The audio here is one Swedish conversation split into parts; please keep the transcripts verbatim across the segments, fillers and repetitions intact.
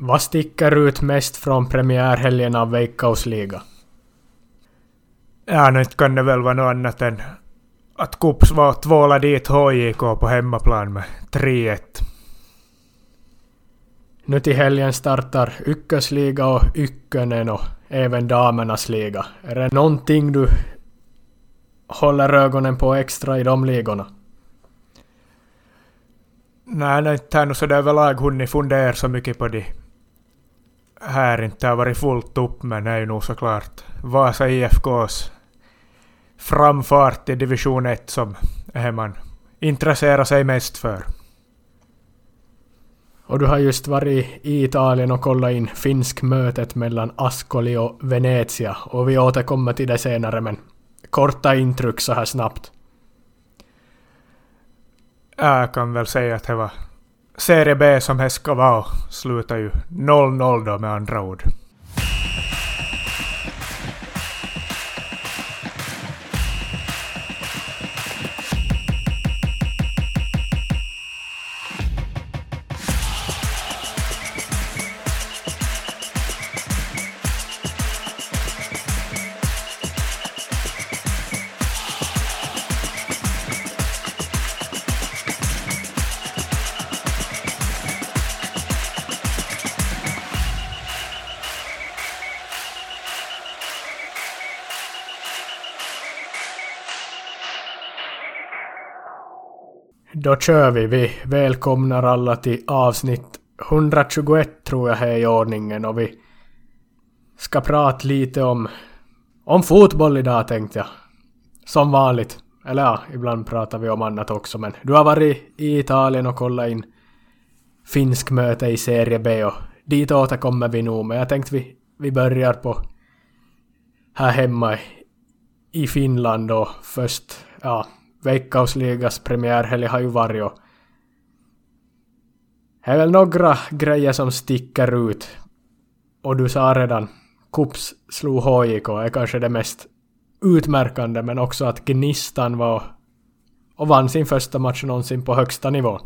Vad sticker ut mest från premiärhelgen av Veikkausliga? Ja, nu inte kan det väl vara något annat än att Kups var tvåla dit H J K på hemmaplan med tre ett. Nu till helgen startar Ykkösliga och Ykkönen och även damernas liga. Är det någonting du håller ögonen på extra i de ligorna? Nej, nej, inte har nog så där överlag hunnit fundera så mycket på det. Här inte har varit fullt upp, men det är ju nog såklart Vasa I F K:s framfart i division ett som är man intresserar sig mest för. Och du har just varit i Italien och kollat in finsk mötet mellan Ascoli och Venezia. Och vi återkommer till det senare, men korta intryck så här snabbt. Jag kan väl säga att det var Serie B som det ska vara och slutar ju noll noll då med andra ord. Då kör vi. Vi välkomnar alla till avsnitt etthundratjugoett tror jag är i ordningen, och vi ska prata lite om om fotboll idag tänkte jag. Som vanligt. Eller ja, ibland pratar vi om annat också, men du har varit i Italien och kollat in finsk möte i Serie B och dit återkommer vi nog, men jag tänkte vi, vi börjar på här hemma i Finland och först, ja, Veikkausligas premiärhelg har ju varit och det är väl några grejer som sticker ut. Och du sa redan, Kups slog H J K är kanske det mest utmärkande, men också att Gnistan var och vann sin första match någonsin på högsta nivå.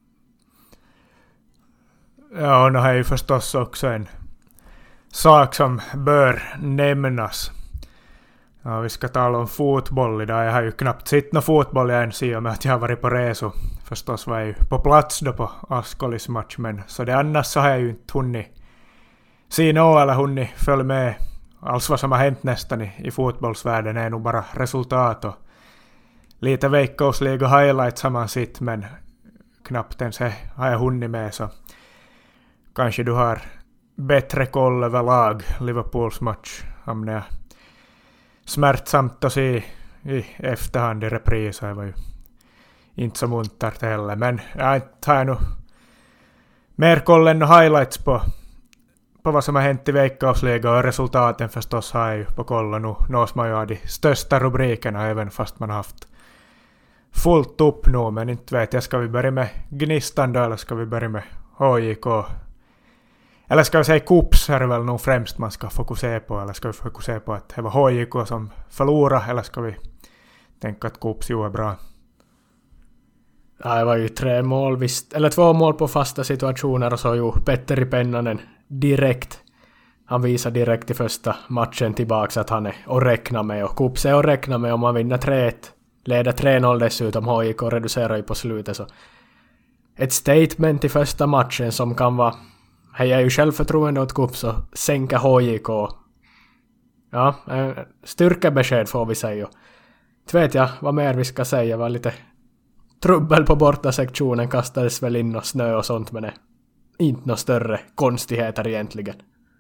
Ja, och det här är ju förstås också en sak som bör nämnas. Ja, vi ska tala om fotboll idag. Jag har ju knappt sett någon fotboll jag ens i och med att jag har varit på reso. Förstås var jag ju på plats då på Ascolis match, men så det annars så har jag ju inte hunnit se något eller hunnit följa med. Allt vad som har hänt nästan i, i fotbollsvärlden är nog bara resultat och lite Veikkausliga highlights har man sett, men knappt ens har jag hunnit med, så kanske du har bättre koll överlag Liverpools match om det. Smärtsamt att se i efterhand i repris. Det var ju inte så muntert heller. Men jag har nog mer koll än highlights på, på vad som har hänt i Veikkausliga, och resultaten förstås har jag ju på koll, och nu nås man ju av de största rubrikerna även fast man har haft fullt upp nu. Men inte vet jag, ska vi börja med Gnistan då eller ska vi börja med H J K? Eller ska vi säga Kups är det väl nog främst man ska fokusera på, eller ska vi fokusera på att det var H J K som förlorade, eller ska vi tänka att Kups ju är bra? Ja, det var ju tre mål visst, eller två mål på fasta situationer, och så ju Petteri Pennanen direkt. Han visar direkt i första matchen tillbaka att han är att räkna med, och Kups är att räkna med om man vinner tre ett. Leder tre noll dessutom, H J K reducerar ju på slutet, så ett statement i första matchen som kan vara. Hej, är ju självförtroende åt Kups och sänka H J K. Ja, styrkebesked får vi säga. Inte vet jag vad mer vi ska säga. Var lite trubbel på borta sektionen, kastades väl in och snö och sånt, men det inte några större konstigheter egentligen.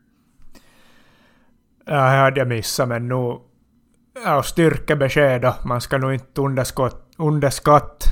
Ja, jag hade missat, men nu ja, styrkebesked då. Man ska nog inte underskott, underskatt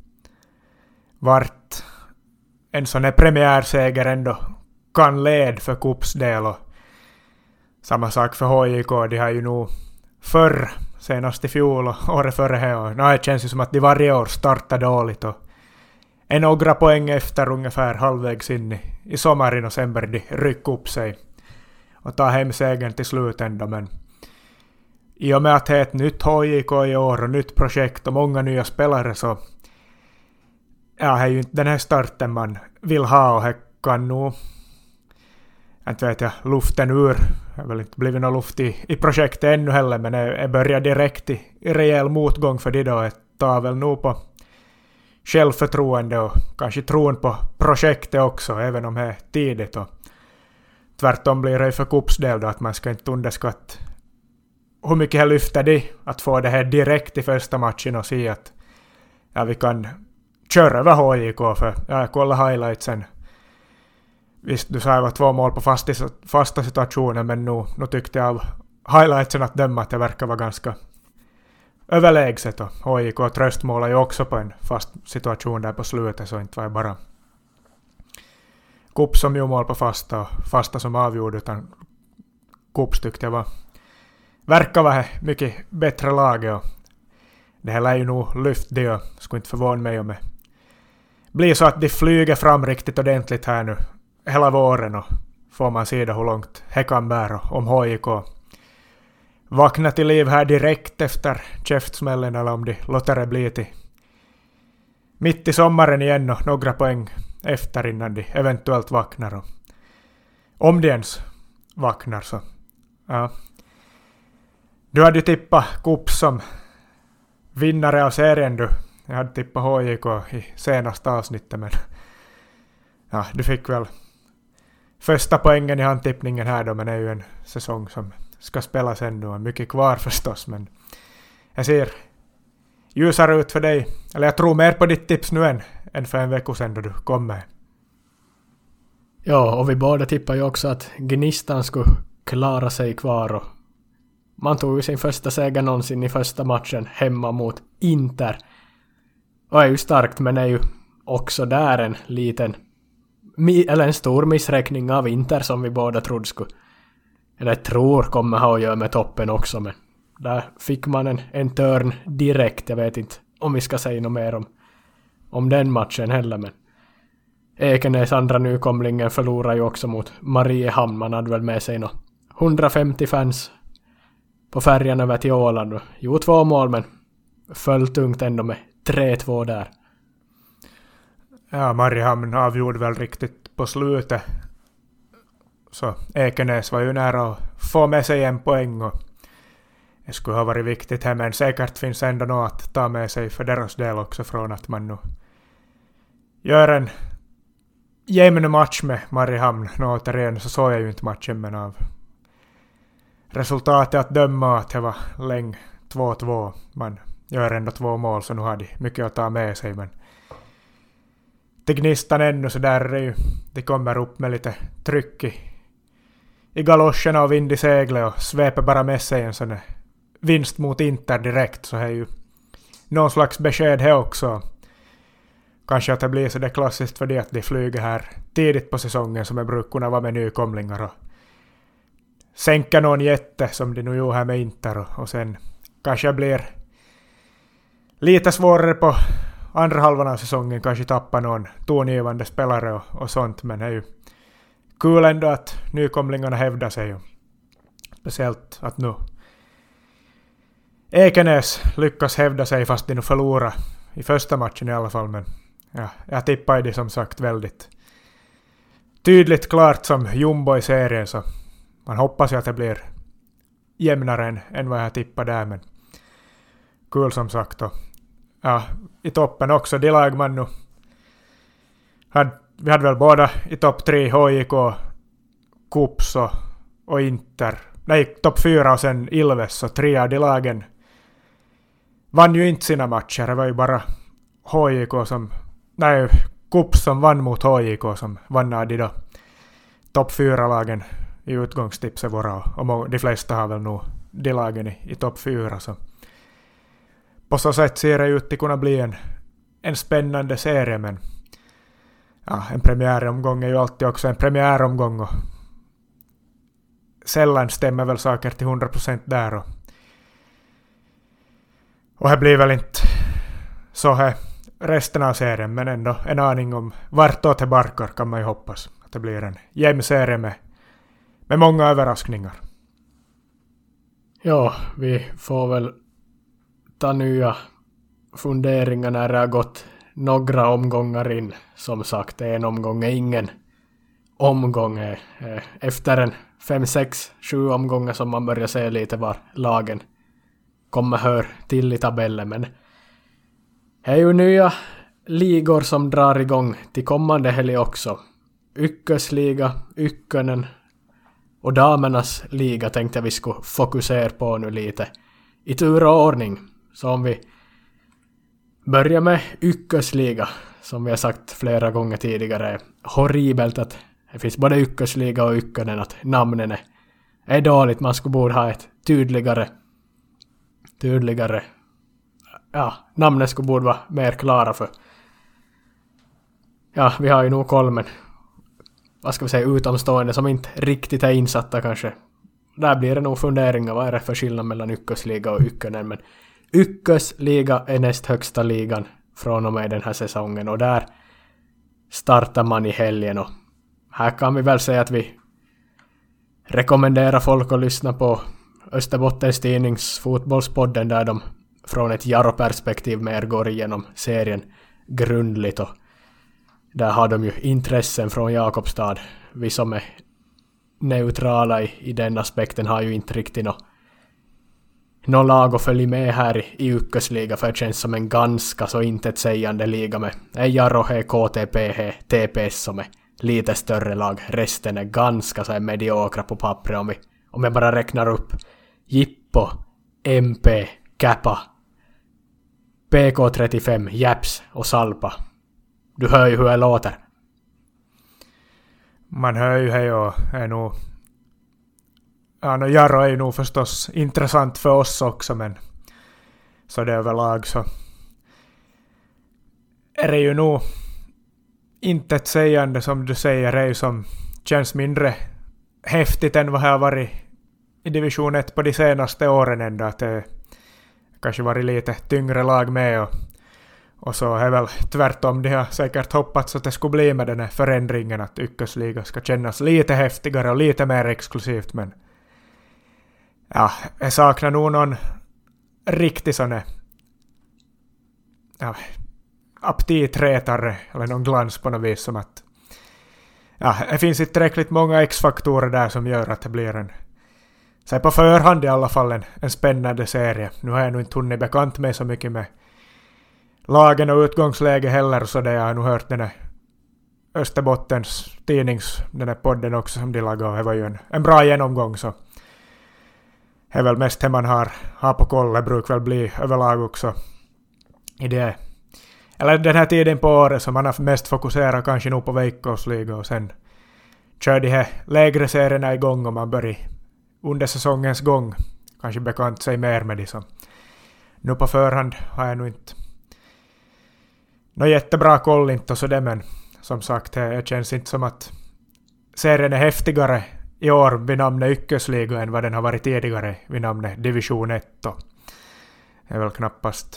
vart en sån här premiärseger ändå kan led för Kups del, och samma sak för H J K. De har ju nog förr, senast i fjol och året före här, och nej, det känns ju som att de varje år startar dåligt och är några poäng efter ungefär halvvägs in i, i sommaren, och sen börjar de rycka upp sig och ta hem segern till slut ändå. Men i och med att det är ett nytt H J K i år och nytt projekt och många nya spelare, så ja, det är ju inte den här starten man vill ha, och det kan nog inte vet jag, luften ur. Det har väl inte blivit någon luft i, i projektet ännu heller, men det, det börjar direkt i, i rejäl motgång för det då. Det tar väl nog på självförtroende och kanske tron på projektet också, även om det är tidigt. Och tvärtom blir det för Kupsdel då att man ska inte underskatta hur mycket det lyfter det att få det här direkt i första matchen och se att ja, vi kan köra över H J K, för jag kollar highlightsen. Visst, du sa att det var två mål på fasta, fasta situationer, men nu, nu tyckte jag av highlightsen att döma att det verkar vara ganska överlägset. Och H J K tröstmålar ju också på en fast situation där på slutet, så inte var det bara Kups som ju mål på fasta och fasta som avgjorde, utan Kups tyckte jag var verkar vara mycket bättre lag, och det här lär ju nog lyft det, och skulle inte förvåna mig om det blir så att de flyger fram riktigt ordentligt här nu hela våren, och får man se hur långt det kan bära om H J K vaknar till liv här direkt efter käftsmällen, eller om de låter det bli till mitt i sommaren igen och några poäng efter innan de eventuellt vaknar, och om de ens vaknar så ja. Du hade ju tippat Kups som vinnare av serien du. Jag hade tippat H J K i senaste avsnittet, men ja, du fick väl första poängen i handtippningen här då, men det är ju en säsong som ska spelas ännu och mycket kvar förstås, men jag ser ljusare ut för dig, eller jag tror mer på ditt tips nu än, än för en vecka sedan då du kommer. Ja, och vi båda tippar ju också att Gnistan skulle klara sig kvar, och man tog ju sin första seger någonsin i första matchen hemma mot Inter. Och är ju starkt, men är ju också där en liten eller en stor missräkning av Inter som vi båda trodde skulle, eller tror kommer ha att göra med toppen också, men där fick man en, en törn direkt. Jag vet inte om vi ska säga något mer om, om den matchen heller, men Ekenäs andra nykomlingen förlorar ju också mot Mariehamn. Man hade väl med sig något hundrafemtio fans på färjan över till Åland. Jo, två mål, men föll tungt ändå med tre två där. Ja, Mariehamn avgjorde väl riktigt på slutet. Så Ekenäs var ju nära att få med sig en poäng, och det skulle ha varit viktigt här, men säkert finns ändå något att ta med sig för deras del också, från att man nu gör en jämn match med Mariehamn. Nå, återigen så såg jag ju inte matchen, men av resultatet att döma att det var länge två två. Man gör ändå två mål, så nu har de mycket att ta med sig, men till Gnistan ännu så där är det ju, de kommer upp med lite tryck i, i galoscherna och vind i seglet och sveper bara med sig en sån vinst mot Inter direkt, så är ju någon slags besked här också. Kanske att det blir så det klassiskt för det att de flyger här tidigt på säsongen, som är brukar kunna vara med nykomlingar och sänka någon jätte som de nu gjorde här med Inter, och, och sen kanske blir lite svårare på andra halvan av säsongen, kanske tappa någon tongivande spelare och, och sånt, men det är ju kul ändå att nykomlingarna hävdar sig, och speciellt att nu Ekenäs lyckas hävda sig fast de nu förlorar i första matchen i alla fall, men ja, jag tippar det som sagt väldigt tydligt klart som jumbo i serien, så man hoppas ju att det blir jämnare än, än vad jag tippar där, men kul som sagt. Och ja, i toppen också, de lag man nu had, vi hade väl båda i topp tre, H J K, Kups och, och Inter, nej, topp fyra och sen Ilves, och tre av de lagen vann ju inte sina matcher. Det var ju bara H J K som, nej, Kups som vann mot H J K som vann av de då topp fyra lagen i utgångstipset våra, och de flesta har väl nog de lagen i, i topp fyra, så på så sätt ser det ut att kunna bli en, en spännande serie, men ja, en premiäromgång är ju alltid också en premiäromgång, och sällan stämmer väl saker till hundra procent där, och, och det blir väl inte så här resten av serien, men ändå en aning om vartåt det barkar kan man ju hoppas, att det blir en jämn serie med, med många överraskningar. Ja, vi får väl ta nya funderingar när det har gått några omgångar in. Som sagt, en omgång är ingen omgång. Efter en fem, sex, sju omgångar som man börjar se lite var lagen kommer hör till i tabellen. Men det är ju nya ligor som drar igång till kommande helg också. Ykkösliga, Ykkönen och damernas liga tänkte jag vi skulle fokusera på nu lite i tur och ordning. Så om vi börjar med Ykkösliga, som vi har sagt flera gånger tidigare, horribelt att det finns både Ykkösliga och Ykkönen, att namnen är, är dåligt. Man skulle borde ha ett tydligare tydligare ja, namnen skulle borde vara mer klara för ja, vi har ju nog koll, men vad ska vi säga, utomstående som inte riktigt är insatta kanske. Där blir det nog funderingar, vad är det för skillnad mellan Ykkösliga och Ykkönen. Men Ykkösliga är näst högsta ligan från och med den här säsongen, och där startar man i helgen. Och här kan vi väl säga att vi rekommenderar folk att lyssna på Österbottens Tidnings fotbollspodden, där de från ett Jaro-perspektiv mer går igenom serien grundligt, och där har de ju intressen från Jakobstad. Vi som är neutrala i, i den aspekten har ju inte riktigt något nå lag att följa med här i, i Ykkösliga, för det känns som en ganska så intetsägande liga med Jaro, K T P, T P S som är lite större lag. Resten är ganska så är mediokra på pappret. Om, vi, om jag bara räknar upp Jippo, M P, Kappa, P K trettiofem, Japs och Salpa. Du hör ju hur det låter. Man hör ju hej och är nog... Ja, no, Jaro är ju nog förstås intressant för oss också, men så det överlag så är det ju nog inte ett sägande som du säger, är ju som känns mindre häftigt än vad det har varit i division ett på de senaste åren ändå, att det kanske varit lite tyngre lag med, och, och så är väl tvärtom, de har säkert hoppats att det skulle bli med den här förändringen, att Ykkösliga ska kännas lite häftigare och lite mer exklusivt, men ja, jag saknar nog någon riktig sån ja, aptiträtare eller någon glans på något vis, som att ja, det finns inte tillräckligt många X-faktorer där som gör att det blir en, så på förhand i alla fall, en, en spännande serie. Nu har jag nog inte hunnit bekant mig så mycket med lagen och utgångsläge heller, så det jag har nog hört den här Österbottens tidnings, den här podden också som de lagade, det var ju en, en bra genomgång, så det är väl mest det man har, har på koll. Det brukar väl bli överlag också i det, eller den här tiden på året som man har mest fokuserat kanske nog på Veikkausliga, och sen kör de här lägre serierna igång och man börjar under säsongens gång kanske bekant sig mer med det. Så nu på förhand har jag nog inte något jättebra koll inte och så det, men som sagt, det känns inte som att serien är häftigare i år vid namnet Ykkösliga än vad den har varit tidigare vid namnet Division ett. Då. Det är väl knappast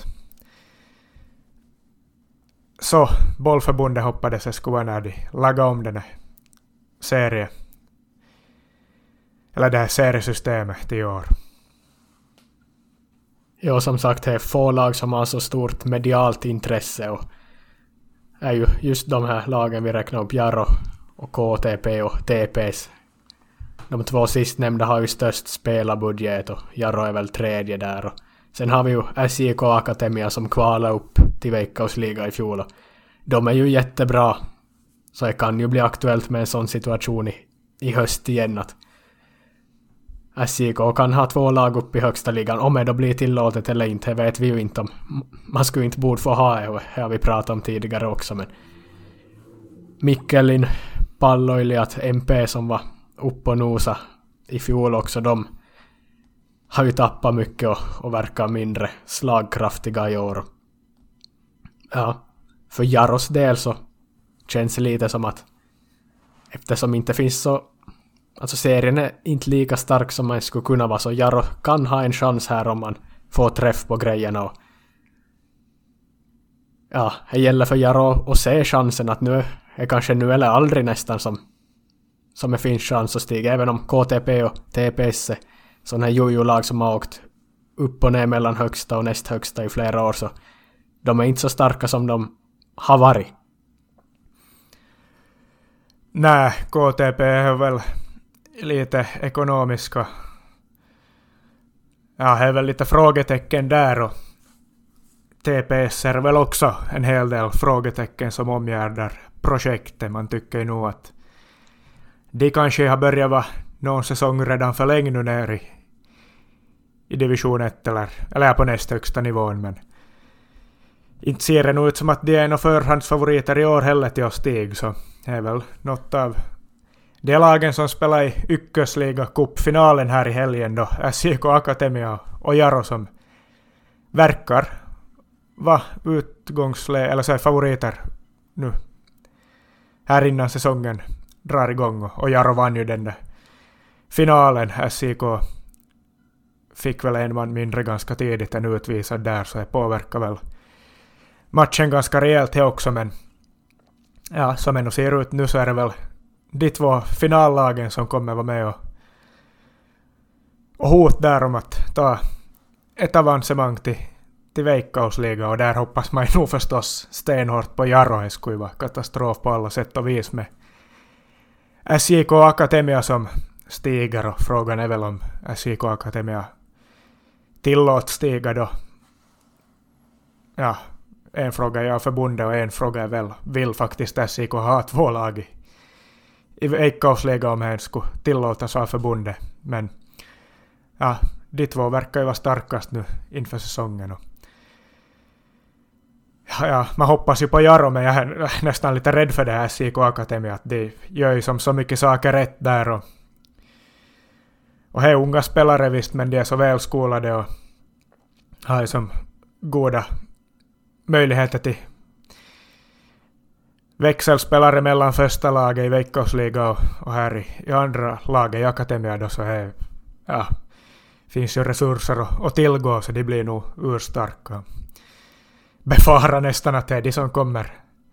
så bollförbundet hoppades det skulle vara när de lagade om den här serien, eller det här seriesystemet i år. Ja, som sagt, det är få lag som har så stort medialt intresse, och är ju just de här lagen vi räknar upp, Jaro och K T P och T P S. De två sistnämnda har ju störst spelarbudget, och Jaro är väl tredje där. Och sen har vi ju S J K Akademia som kvalar upp till Veikkausliga i fjol. Och de är ju jättebra, så det kan ju bli aktuellt med en sån situation i, i höst igen, att S J K kan ha två lag upp i högsta ligan. Om det då blir tillåtet eller inte, det vet vi ju inte om. Man skulle inte borde få ha det, och det har vi pratat om tidigare också. Men Mikkelin, Palloilijat, M P som var upp och nosa i fjol också, de har ju tappat mycket och, och verkar mindre slagkraftiga i år. Ja, för Jaros del så känns det lite som att eftersom inte finns så, alltså serien är inte lika stark som man skulle kunna vara, så Jaro kan ha en chans här om man får träff på grejerna. Och ja, det gäller för Jaro att se chansen att nu är kanske nu eller aldrig nästan som som det finns chans att stiga, även om K T P och T P S är sådana här jojo-lag som har åkt upp och ner mellan högsta och näst högsta i flera år, så de är inte så starka som de har varit. Nej, K T P är väl lite ekonomiska. Ja, det är väl lite frågetecken där och T P S är väl också en hel del frågetecken som omgärdar projektet. Man tycker ju nog att de kanske har börjat vara någon säsong redan förlängd nu ner i, i division ett eller, eller på nästa högsta nivån, men inte ser det nog ut som att de är några förhandsfavoriter i år heller till att stiga, så det är väl något av de lagen som spelar i Ykkösliga cupfinalen här i helgen då, S J K Akademia och Jaro som verkar vara utgångsle eller så är favoriter nu här innan säsongen drar igång, och, och Jaro vann ju den där finalen. S J K fick väl en man mindre ganska tidigt än utvisad där, så det påverkar väl matchen ganska rejält här också, men ja, som ändå ser ut nu så är det väl de två finallagen som kommer vara med och, och hot där om att ta ett avancemang till, till Veikkausliga, och där hoppas man nog förstås stenhårt på Jaro. Det skulle vara katastrof på alla sätt och vis med S J K Akademia som stiger, och frågan är väl om S J K Akademia tillåts stiga då. Ja, en fråga är förbundet och en fråga är väl, vill faktiskt S J K ha två lag i, i Veikkausliga om hen skulle tillåtas av förbundet. Men ja, de två verkar ju vara starkast nu inför säsongen. Och ja, ja, man hoppas ju på Jaro, men jag är nästan lite rädd för det här S J K Akademia, att de gör ju som så mycket saker rätt där, och och det är unga spelare visst, men de är så välskolade och har ju som goda möjligheter till växelspelare mellan första laget i Veikkausliga och, och här i, i andra laget i Akademia då, så är, ja, finns ju resurser att, att tillgå, så de blir nog urstarka. Befarar nästan att det är de som kommer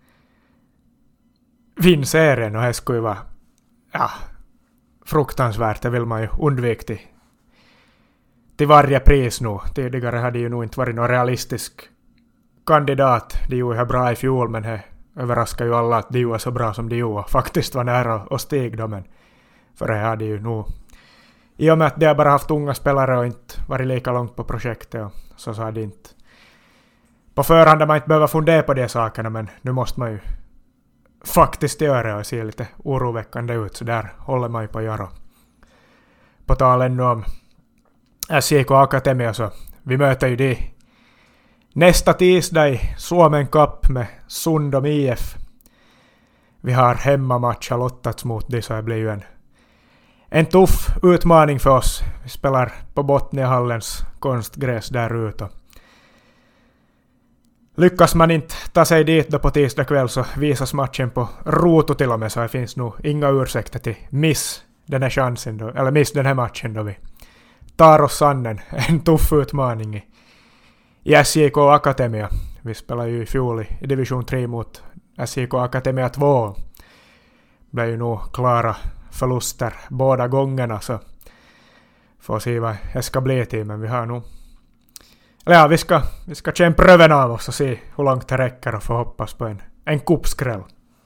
vinna serien, och det skulle vara ja, fruktansvärt. Det vill man ju undvika till, till varje pris nu. Tidigare hade ju nog inte varit någon realistisk kandidat. De gjorde det bra i fjol, men det överraskar ju alla att de gjorde så bra som de gjorde. Faktiskt var nära att stiga då, men för det hade ju nog, i och med att de har bara haft unga spelare och inte varit lika långt på projektet, och så sa de inte på förhand att man inte behöver fundera på de sakerna, men nu måste man ju faktiskt göra och se lite oroväckande ut, så där håller man ju på Jaro. På tal ännu om S J K Akademia, så vi möter ju de nästa tisdag i Suomen Cup med Sundom I F. Vi har hemmamatch har lottats mot det, så det blir ju en, en tuff utmaning för oss. Vi spelar på Botniahallens konstgräs där ute. Lyckas man inte ta sig dit då på tisdag kväll, så visas matchen på Ruutu till och med, så det finns nog inga ursäkter till miss den här chansen då, eller miss den här matchen då vi tar oss an en, en tuff utmaning i, i S J K Akademia. Vi spelar ju i fjol i, i division tre mot S J K Akademia två. Det blev ju nog klara förluster båda gångerna, så får se vad det ska bli till, men vi har nog eller ja, vi ska, vi ska kämpa röven av oss och se hur långt det räcker och få hoppas på en, en kuppskräll.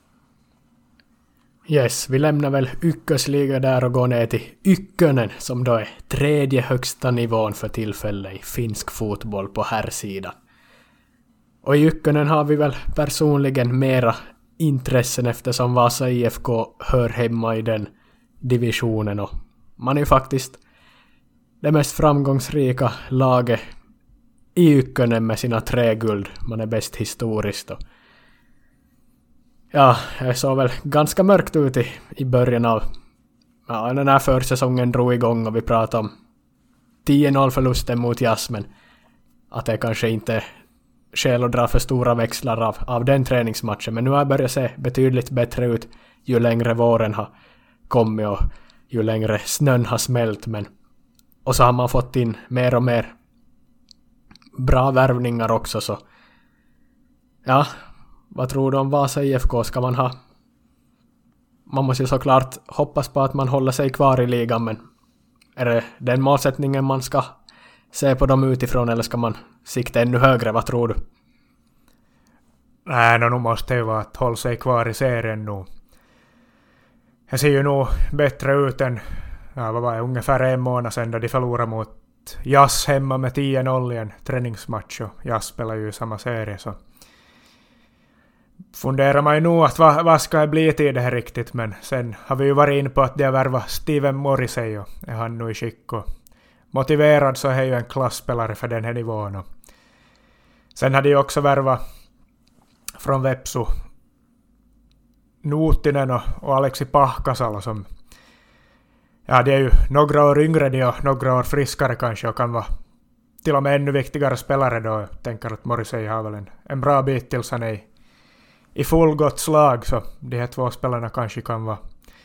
Yes, vi lämnar väl Ykkösliga där och går ner till Ykkönen, som då är tredje högsta nivån för tillfället i finsk fotboll på här sidan. Och i Ykkönen har vi väl personligen mera intressen, eftersom Vasa I F K hör hemma i den divisionen, och man är ju faktiskt det mest framgångsrika laget i Ykkönen med sina tre guld. Man är bäst historiskt då. Ja, det såg väl ganska mörkt ut i, i början av ja, den här försäsongen drog igång, och vi pratade om tio noll förlusten mot Jas, men att det kanske inte skäl att dra för stora växlar av, av den träningsmatchen. Men nu har det börjat se betydligt bättre ut ju längre våren har kommit och ju längre snön har smält. Men, och så har man fått in mer och mer bra värvningar också, så ja, vad tror du om Vasa I F K? Ska man ha, man måste ju såklart hoppas på att man håller sig kvar i ligan, men är det den målsättningen man ska se på dem utifrån, eller ska man sikta ännu högre? Vad tror du? Nej, no, nu måste det ju vara att hålla sig kvar i serien nu. det ser ju nog bättre ut än ja, vad var det, ungefär en månad sedan då de förlorade mot Jas hemma med tio noll i en träningsmatch, och Jas spelar ju i samma serie, så funderar man ju nog att vad, vad ska det bli till det här riktigt, men sen har vi ju varit in på att det har värvat Steven Morrissey, och är han nu i skick och motiverad, så är ju en klassspelare för den här nivån. Och sen hade ju också värvat från Vepsu Nuutinen och, och Aleksi Pahkasalo, som ja, det är ju några år yngre de och några år friskare kanske, och kan vara till och med ännu viktigare spelare då. Jag tänker att Morrissey har väl en, en bra bit tills han är i, i fullgott slag, så de här två spelarna kanske kan vara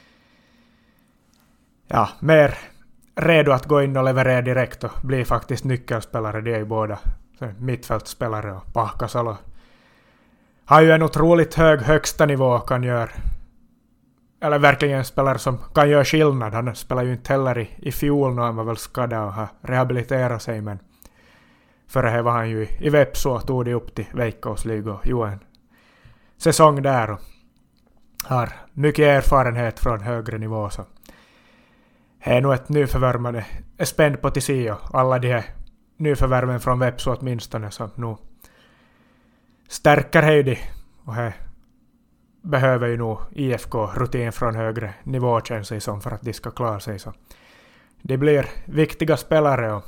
ja, mer redo att gå in och leverera direkt och bli faktiskt nyckelspelare. De är ju båda mittfältspelare, och Pahkasalo har ju en otroligt hög högsta nivå och kan göra, eller verkligen en spelare som kan göra skillnad. Han spelar ju inte heller i, i fjol, när han var väl skadad och har rehabiliterat sig, men före det var han ju i, i Vepsu och tog det upp till Veikkausliga och gjorde en säsong där och har mycket erfarenhet från högre nivå, så det är nog ett nyförvärv man är spänd på till sig, och alla de här nyförvärven från Vepsu åtminstone, så nu stärker Heidi, och här behöver ju nog I F K rutin från högre nivå, känns det som, för att de ska klara sig. Så det blir viktiga spelare, och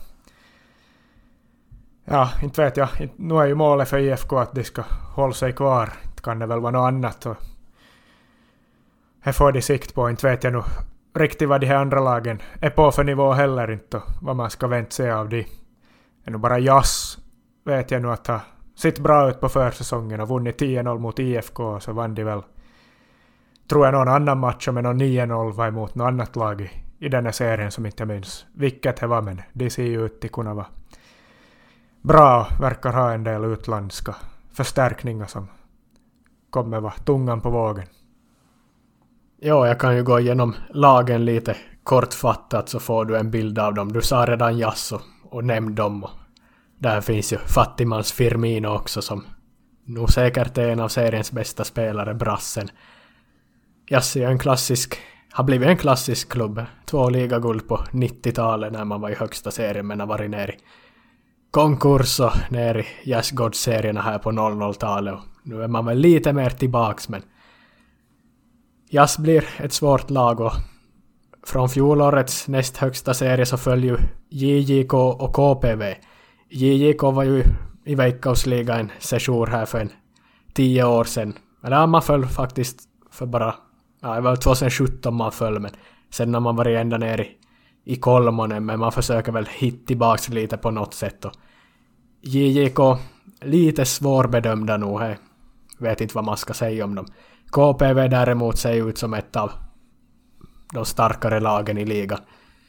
ja, inte vet jag, nu är ju målet för I F K att de ska hålla sig kvar. Det kan det väl vara något annat, och här får de sikt på. Inte vet jag nu riktigt vad de här andra lagen är på för nivå heller, inte, och vad man ska vänta sig av de. Det är nog bara Jas, vet jag nu, att ha sitt bra ut på försäsongen och vunnit tio noll mot I F K, så vann de väl, tror jag, någon annan match med någon nio noll var emot något annat lag i, i den här serien som inte minns vilket det var, men de ser ju ut att kunna vara bra, verkar ha en del utländska förstärkningar som kommer vara tungan på vågen. Ja, jag kan ju gå igenom lagen lite kortfattat, så får du en bild av dem. Du sa redan Jas och, och nämn dem, och där finns ju Fattimans Firmino också, som nog säkert är en av seriens bästa spelare, brassen. Jas är en klassisk, har blivit en klassisk klubb. Två ligaguld på nittiotalet när man var i högsta serien, men har varit nere i konkurs och nere i Jasgård-serierna här på noll noll-talet. Och nu är man väl lite mer tillbaks, men Jas blir ett svårt lag, och från fjolårets näst högsta serie så följer ju J J K och K P V. J J K var ju i Veikkausliga en session här för en tio år sedan. Eller man föll faktiskt för bara, ja, det var tjugohundrasjutton man föll, men sen när man var ända ner i, i Kolmonen, men man försöker väl hitta tillbaks lite på något sätt. Och J J K lite svårbedömda nog, här. Vet inte vad man ska säga om dem. K P V däremot ser ut som ett av de starkare lagen i ligan.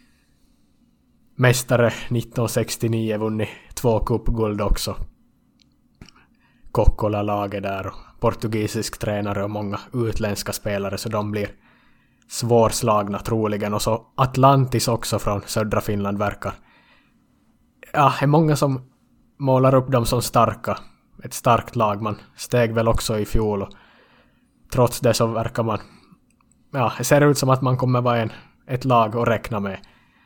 Mästare nittonhundrasextionio, vunnit två cupguld också. Kokkola-laget där, och portugisisk tränare och många utländska spelare, så de blir svårslagna troligen. Och så Atlantis också från södra Finland verkar. Ja, det är många som målar upp dem som starka. Ett starkt lag, man steg väl också i fjol, och trots det så verkar man, ja, det ser ut som att man kommer vara en, ett lag att räkna med.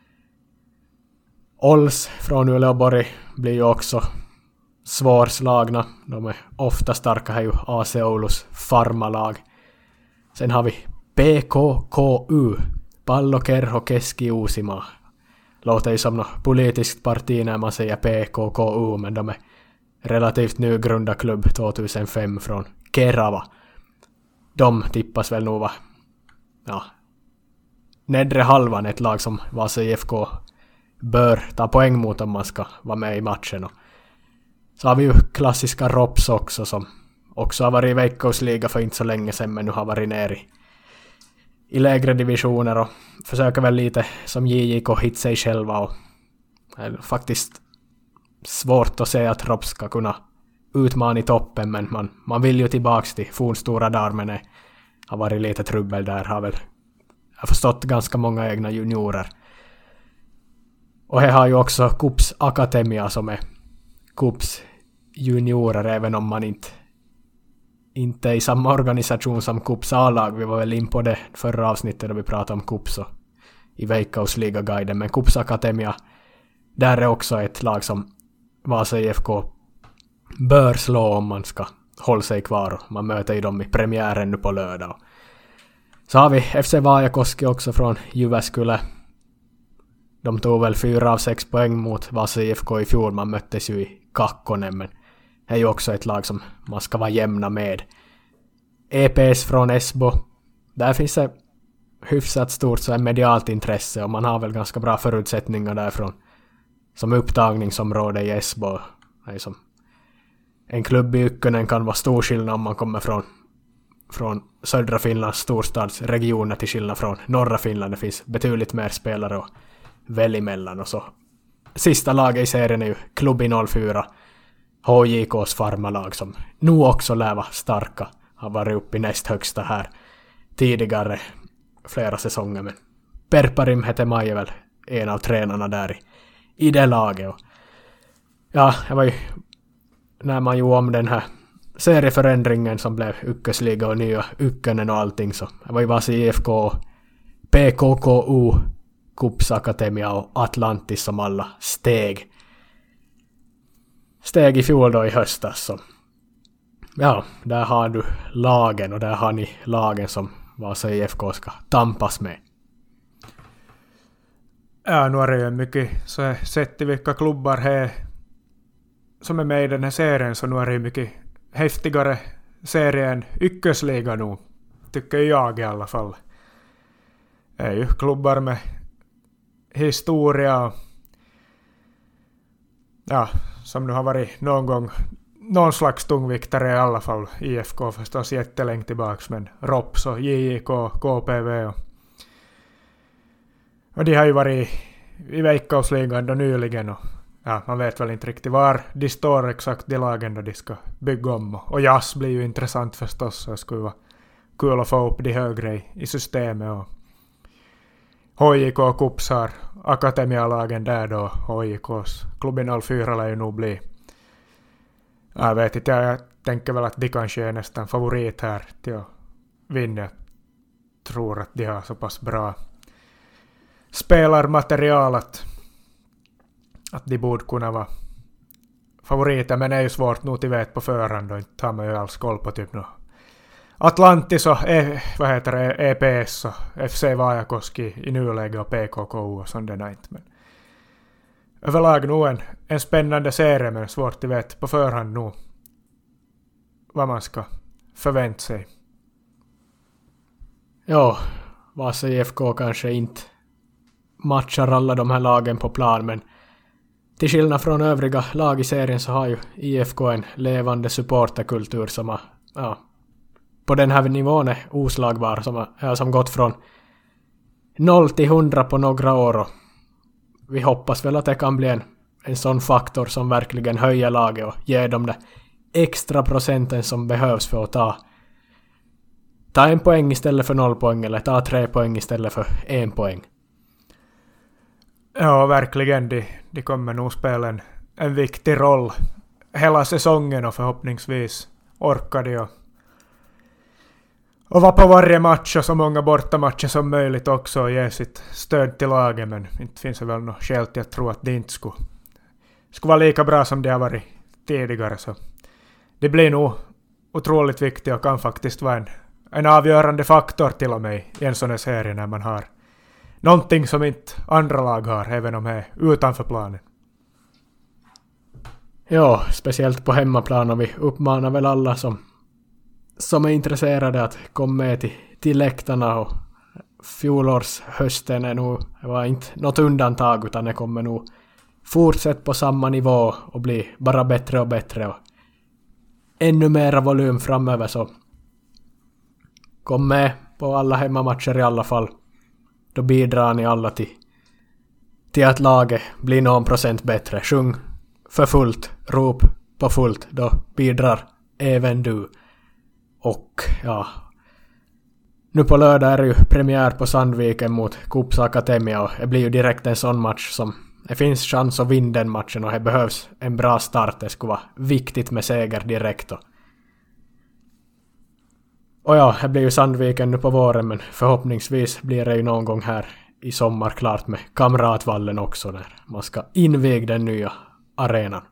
Ols från Uleåborg blir ju också svårslagna. De är ofta starka, här ju A C Oulus farmalag. Sen har vi P K K U, Pallo Kerho Keski Uusima. Låter ju som något politiskt parti när man säger P K K U, men de är relativt nygrundad klubb tjugohundrafem från Kerava. De tippas väl nog vara, ja, nedre halvan, ett lag som Vasa I F K bör ta poäng mot om man ska vara med i matchen. Och så har vi ju klassiska Rops också, som också har varit i Veikkausliga för inte så länge sedan, men nu har varit ner i, i lägre divisioner och försöker väl lite som J J K hitta sig själva. Och det är faktiskt svårt att säga att Rops ska kunna utmana i toppen, men man, man vill ju tillbaks till fornstora dagar, men det har varit lite trubbel där. Har väl jag har förstått ganska många egna juniorer. Och här har ju också Kups Akademia som är Kups juniorer, även om man inte inte i samma organisation som Kups A-lag. Vi var väl in på det förra avsnittet då vi pratade om Kups och i Veikkausliga-guiden. Men Kups Akatemia, där är också ett lag som Vasa I F K bör slå om man ska hålla sig kvar. Och man möter ju dem i premiären nu på lördag. Så har vi F C Vaajakoski också från Jyväskylä. De tog väl fyra av sex poäng mot Vasa I F K i fjol. Man möttes ju i Kakkonen, men det är ju också ett lag som man ska vara jämna med. E P S från Esbo. Där finns det hyfsat stort så en medialt intresse och man har väl ganska bra förutsättningar därifrån som upptagningsområde i Esbo. Det är som en klubb i Ykkönen kan vara stor skillnad om man kommer från, från södra Finlands storstadsregioner till skillnad från norra Finland. Det finns betydligt mer spelare och väl emellan. Och så sista laget i serien är ju Klubb i noll fyra. H J K:s farmalag som nu också lär vara starka. Har varit uppe i näst högsta här tidigare flera säsonger. Men Perparim hette Maja väl en av tränarna där i, i det laget. Och ja, det var ju när man gjorde om den här serieförändringen som blev Ykkösliga och nya Ykkönen och allting, så det var ju Vasa I F K, P K K U, Kups Akatemia och Atlantis som alla steg. Steg i fjol då i höstas. Så ja, där har du lagen och där har ni lagen som Vasa I F K ska tampas med. Ja, nu är det ju mycket så sett i vilka klubbar här som är med i den här serien, så nu är det ju mycket häftigare serie än Ykkösliga nu, tycker jag i alla fall. Det är ju klubbar med historia, ja, som nu har varit någon gång någon slags tungviktare i alla fall. I F K förstås jättelängt tillbaks, men Rops och J J K, K P V och, och de har ju varit i Veikkausligan då nyligen och ja, man vet väl inte riktigt var de står exakt de lagen då de ska bygga om. Och jazz blir ju intressant förstås, så det skulle vara kul att få upp de högre i, i systemet. Och H J K och Kups har akademialagen där då. H J K:s klubben noll fyra lär ju nog bli. Jag vet inte, jag tänker väl att de kanske är nästan favorit här till att vinna. Jag tror att de har så pass bra spelarmaterial att att de borde kunna vara favoriter, men det är ju svårt nog till vet på förhand och inte har man ju alls koll på typ nu. Atlantis och e, vad heter det, E P S och F C Vaajakoski i nuläget och P K K U och sånt där inte, men överlag nog en, en spännande serie, men svårt till vet på förhand nu vad man ska förvänta sig. Ja, Vasa I F K kanske inte matchar alla de här lagen på plan, men till skillnad från övriga lag i serien så har ju I F K en levande supporterkultur som har, ja, på den här nivån är oslagbar, som har som gått från noll till hundra på några år. Och vi hoppas väl att det kan bli en, en sån faktor som verkligen höjer laget och ger dem det extra procenten som behövs för att ta, ta en poäng istället för noll poäng eller ta tre poäng istället för en poäng. Ja, verkligen. De, de kommer nog spela en, en viktig roll hela säsongen och förhoppningsvis orkar de och, och vara på varje match och så många bortamatcher som möjligt också och ge sitt stöd till laget, men inte finns det väl något skäl till att tro att det inte skulle, skulle vara lika bra som det har varit tidigare, så det blir nog otroligt viktigt och kan faktiskt vara en, en avgörande faktor till och med i en sån här serie när man har någonting som inte andra lag har, även om det är utanför planen. Ja, speciellt på hemmaplan, och vi uppmanar väl alla som, som är intresserade att komma med till, till läktarna. Och fjolårshösten är nog, det var inte något undantag, utan det kommer nog fortsätta på samma nivå och bli bara bättre och bättre och ännu mera volym framöver, så kom med på alla hemmamatcher i alla fall. Då bidrar ni alla till, till att laget blir någon procent bättre. Sjung för fullt, rop på fullt, då bidrar även du. Och ja, nu på lördag är det ju premiär på Sandviken mot Kups Akatemia, och det blir ju direkt en sån match som det finns chans att vinna den matchen, och det behövs en bra start. Det skulle vara viktigt med seger direkt. Och Och ja, det blir ju Sandviken nu på våren, men förhoppningsvis blir det ju någon gång här i sommar klart med Kamratvallen också, där man ska inviga den nya arenan.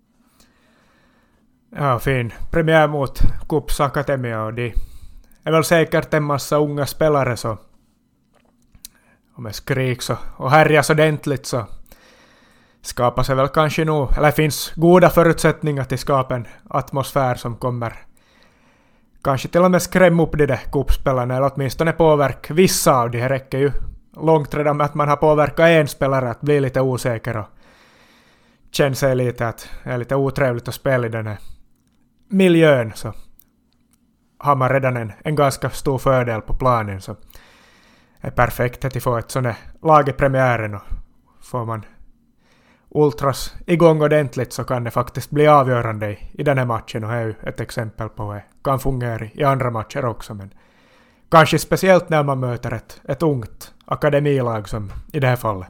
Ja, fin premiär mot Kups Akademia, och det är väl säkert en massa unga spelare, så och med skrik så, och härjas ordentligt, så skapar sig väl kanske nog, eller finns goda förutsättningar till skapa en atmosfär som kommer kanske till och med skrämma upp de där kuppspelarna, eller åtminstone påverka vissa av de. Det räcker ju långt redan med att man har påverkat en spelare att bli lite osäker och känna sig lite att det är lite otrevligt att spela i den här miljön, så har man redan en, en ganska stor fördel på planen, så är perfekt att få ett sånt här lag i premiären, och får man ultras igång ordentligt så kan det faktiskt bli avgörande i, i den här matchen, och det är ju ett exempel på det kan fungera i, i andra matcher också, men kanske speciellt när man möter ett, ett ungt akademilag som i det här fallet.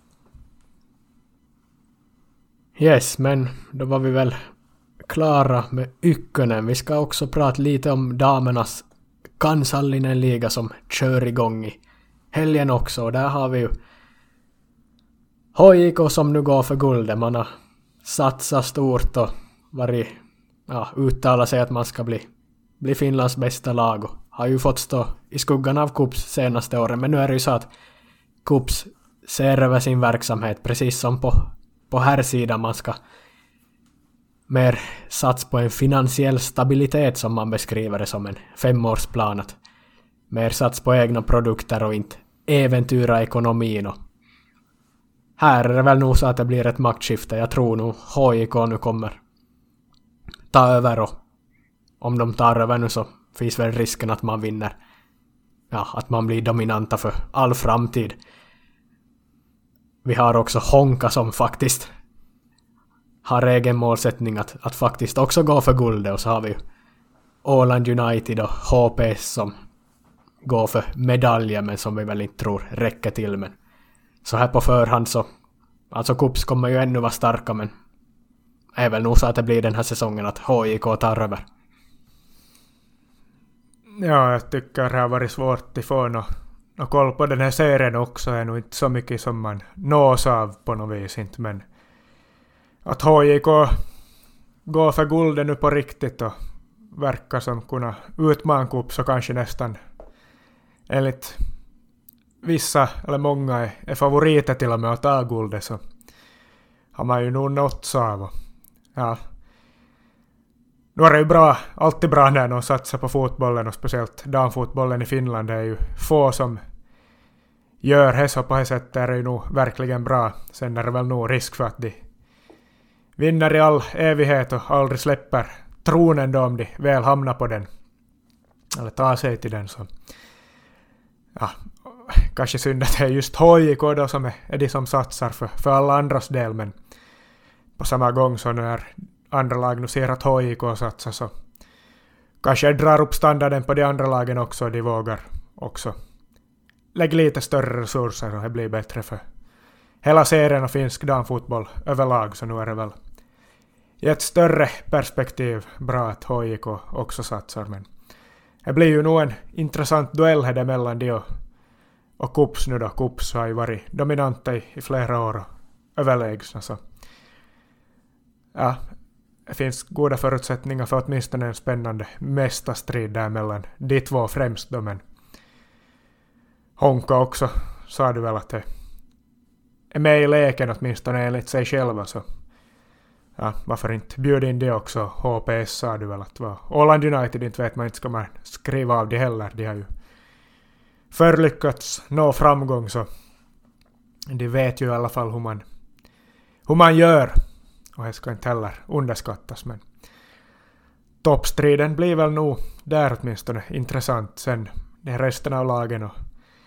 Yes, men då var vi väl klara med Ykkönen. Vi ska också prata lite om damernas Kansallinen liga som kör igång i helgen också. Och där har vi ju H J K som nu går för guldet. Man har satsat stort och varit, ja, uttalat sig att man ska bli, bli Finlands bästa lag, och har ju fått stå i skuggan av Kups senaste åren. Men nu är det ju så att Kups ser över sin verksamhet precis som på, på här sidan. Man ska mer sats på en finansiell stabilitet, som man beskriver det som en femårsplan. Att mer sats på egna produkter och inte äventyra ekonomin. Och här är det väl nog så att det blir ett maktskifte. Jag tror nog H J K nu kommer ta över, och om de tar över nu så finns väl risken att man vinner. Ja, att man blir dominanta för all framtid. Vi har också Honka som faktiskt har egen målsättning att, att faktiskt också gå för guldet, och så har vi Åland United och H P S som går för medaljer, men som vi väl inte tror räcker till. Men så här på förhand så, alltså Kups kommer ju ännu vara starka, men är väl nog så att det blir den här säsongen att H J K tar över. Ja, jag tycker det har varit svårt att få något no koll på den här serien också. Det är nog inte så mycket som man nås av på något vis inte, men att H J K går för guldet nu på riktigt och verkar som kunna utmana Kups, så kanske nästan enligt vissa eller många är, är favoriter till och med att ta guldet, så har man ju nog nått av. Ja. Nu är det ju bra, alltid bra när de satsar på fotbollen, och speciellt damfotbollen i Finland. Det är ju få som gör det, så på det sättet är det ju nog verkligen bra. Sen är det väl nog risk för att de vinner i all evighet och aldrig släpper tronen då, om de väl hamnar på den. Eller tar sig till den, så ja, kanske synd att det är just H J K då som är, är de som satsar för, för alla andras del, men på samma gång så när andra lag nu ser att H J K satsar, så kanske drar upp standarden på de andra lagen också, och de vågar också lägga lite större resurser, och det blir bättre för hela serien och finsk damfotboll överlag. Så nu är det väl i ett större perspektiv bra att H J K också satsar, men det blir ju nog en intressant duell här mellan de och, och Kups nu då. Kups har ju varit dominanta i, i flera år och överlägsna, så ja, det finns goda förutsättningar för åtminstone en spännande mästarstrid där mellan de två främst då, men Honka också sa du väl att det är med i leken åtminstone enligt sig själva, så ja, varför inte bjuda in det också. H P S sa du väl att var Åland United, inte vet man inte, ska man skriva av det heller. De har ju förlyckats nå framgång, så de vet ju i alla fall hur man, hur man gör, och det ska inte heller underskattas. Men toppstriden blir väl nog där åtminstone intressant. Sen det resten av lagen och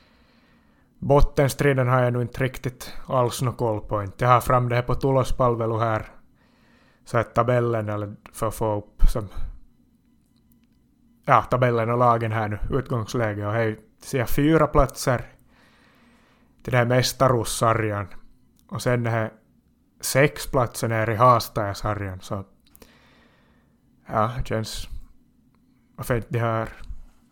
bottenstriden har jag nog inte riktigt alls någon koll på. Jag har fram det här på tulospalvelu här, så att tabellen, eller för att få upp som ja, tabellen och lagen här nu, utgångsläge, och hej, ser jag fyra platser till det här mästarussarjan, och sen det här sex platser ner i Haastajasarjan, så ja, det känns varför inte de här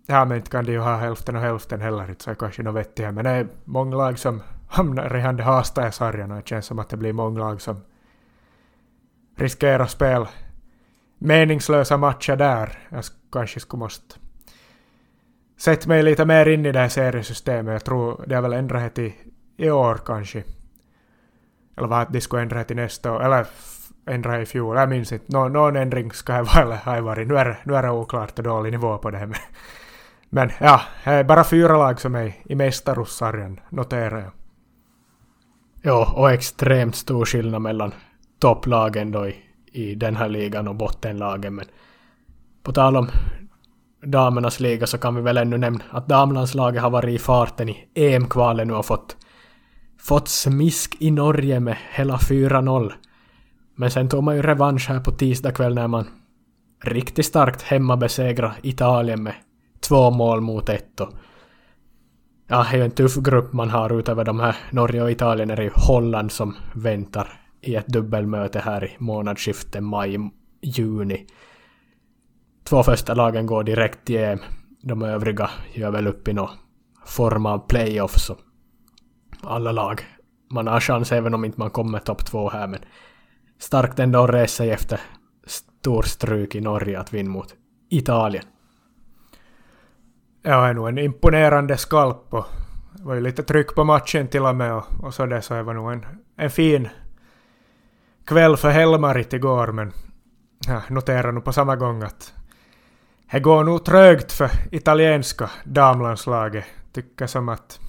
Ja, men inte kan de ju ha hälften och hälften heller, så är kanske något vettigt. Men det är många lag som hamnar i det hasta i sargen och det känns som att det blir många lag som riskerar spel meningslösa matcher där. Jag kanske skulle måste sätta mig lite mer in i det här seriesystemet. Jag tror det är väl ändrat i, i år kanske. Eller vad det skulle ändra till nästa år. Eller ändra i fjol. Jag minns inte. Nå, någon ändring ska jag vara, ha varit. Nu är, det, nu är det oklart och dålig nivå på det här. Men ja, det är bara fyra lag som är i mästarussargen, noterar jag. Ja, och extremt stor skillnad mellan topplagen då i, i den här ligan och bottenlagen. Men på tal om damernas liga så kan vi väl ännu nämna att damlandslaget har varit i farten i E M-kvalen nu och fått, fått smisk i Norge med hela fyra noll. Men sen tog man ju revansch här på tisdag kväll när man riktigt starkt hemma besegrade Italien med två mål mot ett. Och ja, det är ju en tuff grupp man har utöver de här. Norge och Italien är det ju Holland som väntar i ett dubbelmöte här i månadsskiftet maj-juni. Två första lagen går direkt till E M. De övriga gör väl upp i någon form av playoffs. Alla lag. Man har chans även om inte man kommer topp två här. Men starkt ändå att resa sig efter stor stryk i Norge att vinna mot Italien. Ja, det är nog en imponerande skalp och det var ju lite tryck på matchen till och med och, och så det så det var nog en, en fin kväll för Helmarit igår, men ja, noterar nog på samma gång att det går nog trögt för italienska damlandslaget. Tycker som att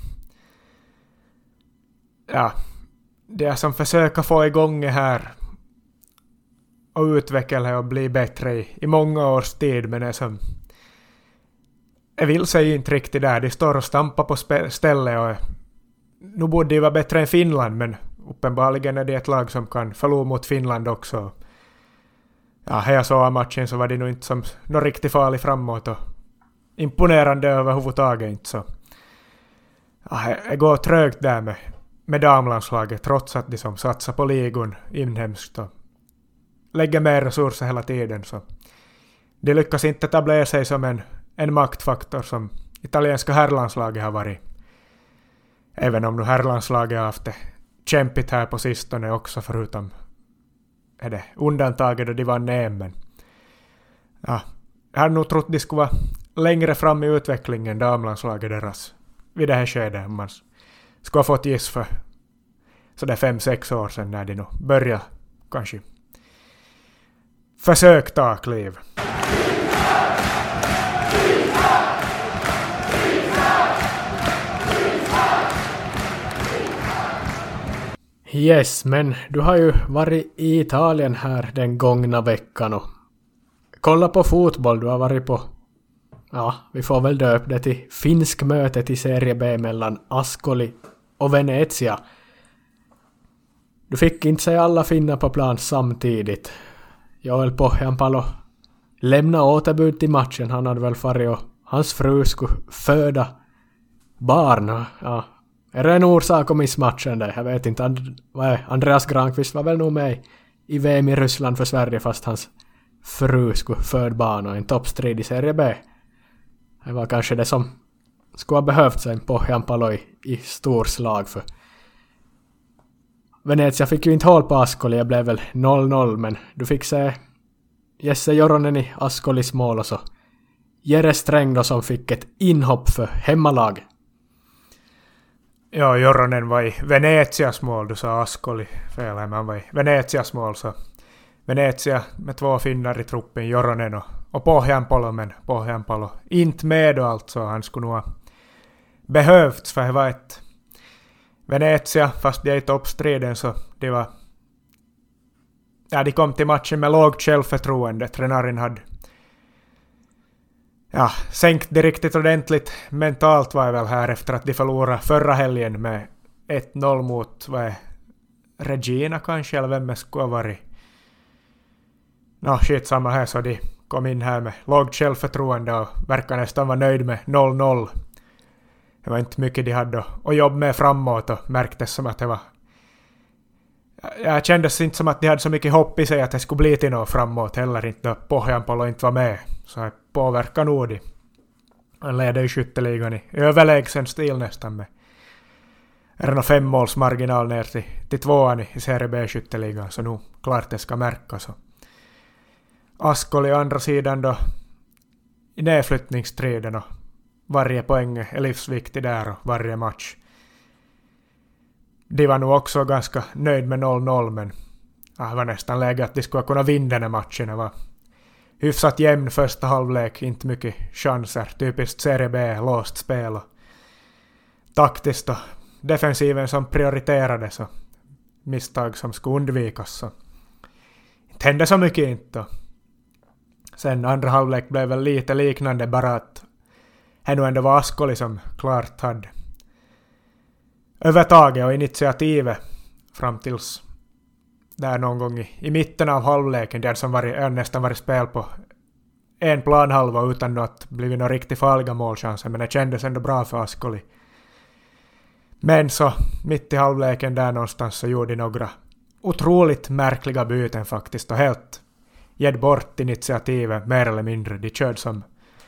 ja, det är som försöka få igång det här och utveckla det och bli bättre i, i många års tid, men det är som jag vill säga inte riktigt där. De står och stampar på stället och nu borde det vara bättre än Finland, men uppenbarligen är det ett lag som kan förlora mot Finland också. Ja, här jag såg matchen så var det nog inte som något riktigt farligt framåt och imponerande överhuvudtaget inte så. Ja, det går trögt där med, med damlandslaget trots att de som satsar på ligon inhemskt och lägger mer resurser hela tiden, så de lyckas inte etablera sig som en en maktfaktor som italienska herrlandslaget har varit. Även om nu herrlandslaget har haft det kämpigt här på sistone också, förutom är det undantaget då de vann E M. Men ja, jag hade nog trott att de skulle vara längre fram i utvecklingen, damlandslaget deras, vid det här skedet. Man skulle ha fått giss för så det är fem sex år sedan när de nog började kanske försök ta kliv. Yes, men du har ju varit i Italien här den gångna veckan och kolla på fotboll. Du har varit på, ja, vi får väl döpa det till finsk mötet i Serie B mellan Ascoli och Venezia. Du fick inte säga alla finnar på plan samtidigt. Joel Pohjanpalo lämna återbud till matchen. Han hade väl farit och hans fru skulle föda barn. Ja. Är det en orsak att missmatchen där? Jag vet inte. And- vad är? Andreas Granqvist var väl nog med i V M i Ryssland för Sverige fast hans fru skulle föda barn och en toppstrid i Serie B. Det var kanske det som skulle ha behövt sig på Pohjanpalo i, i stor slag för Venezia fick ju inte håll på Ascoli. Det blev väl noll noll, men du fick se Jesse Joronen i Ascolis mål och så Jere Sträng då som fick ett inhopp för hemmalag. Ja, Joronen var i Venezias mål, du sa Ascoli fel, men han var i Venezias mål, så Venezia med två finnar i truppen, Joronen och, och Pohjanpalo, men Pohjanpalo inte med då alltså, han skulle nog ha behövts för det var ett Venezia, fast de är i toppstriden så det var ja, de kom till matchen med lågt självförtroende. Tränaren hade ja, sänkt det riktigt ordentligt mentalt var jag väl här efter att de förlorade förra helgen med ett noll mot vad är, Regina kanske, eller vem det skulle ha varit. Nå, shit samma här, så de kom in här med lågt självförtroende och verkar nästan vara nöjd med noll noll. Det var inte mycket de hade att jobba med framåt och märktes som att det var jag kändes inte som att de hade så mycket hopp i sig att det skulle bli till något framåt heller inte då Pohjanpalo inte var med. Så jag påverkar nog de. Han leder i skytteligan i överlägsen stil nästan med är det fem måls marginal ner till, till tvåan i Serie B-skytteligan, så nu klart det ska märkas. Ascoli å andra sidan då i nedflyttningsstriden, och varje poäng är livsviktig där och varje match. De var nog också ganska nöjd med noll noll, men ja, det var nästan läge att de skulle kunna vinna den här matchen. Det var hyfsat jämn första halvlek, inte mycket chanser. Typiskt Serie B, låst spel och taktiskt och defensiven som prioriterades och misstag som skulle undvikas. Så det hände så mycket inte. Sen andra halvlek blev väl lite liknande, bara att det nu ändå var Ascoli som klart hade övertaget och initiativet fram tills där någon gång i, i mitten av halvleken, där som var, nästan varit spel på en planhalva utan att blivit några riktigt farliga målchanser, men det kändes ändå bra för Ascoli. Men så mitt i halvleken där någonstans så gjorde de några otroligt märkliga byten faktiskt och helt gett bort initiativet mer eller mindre. De körde som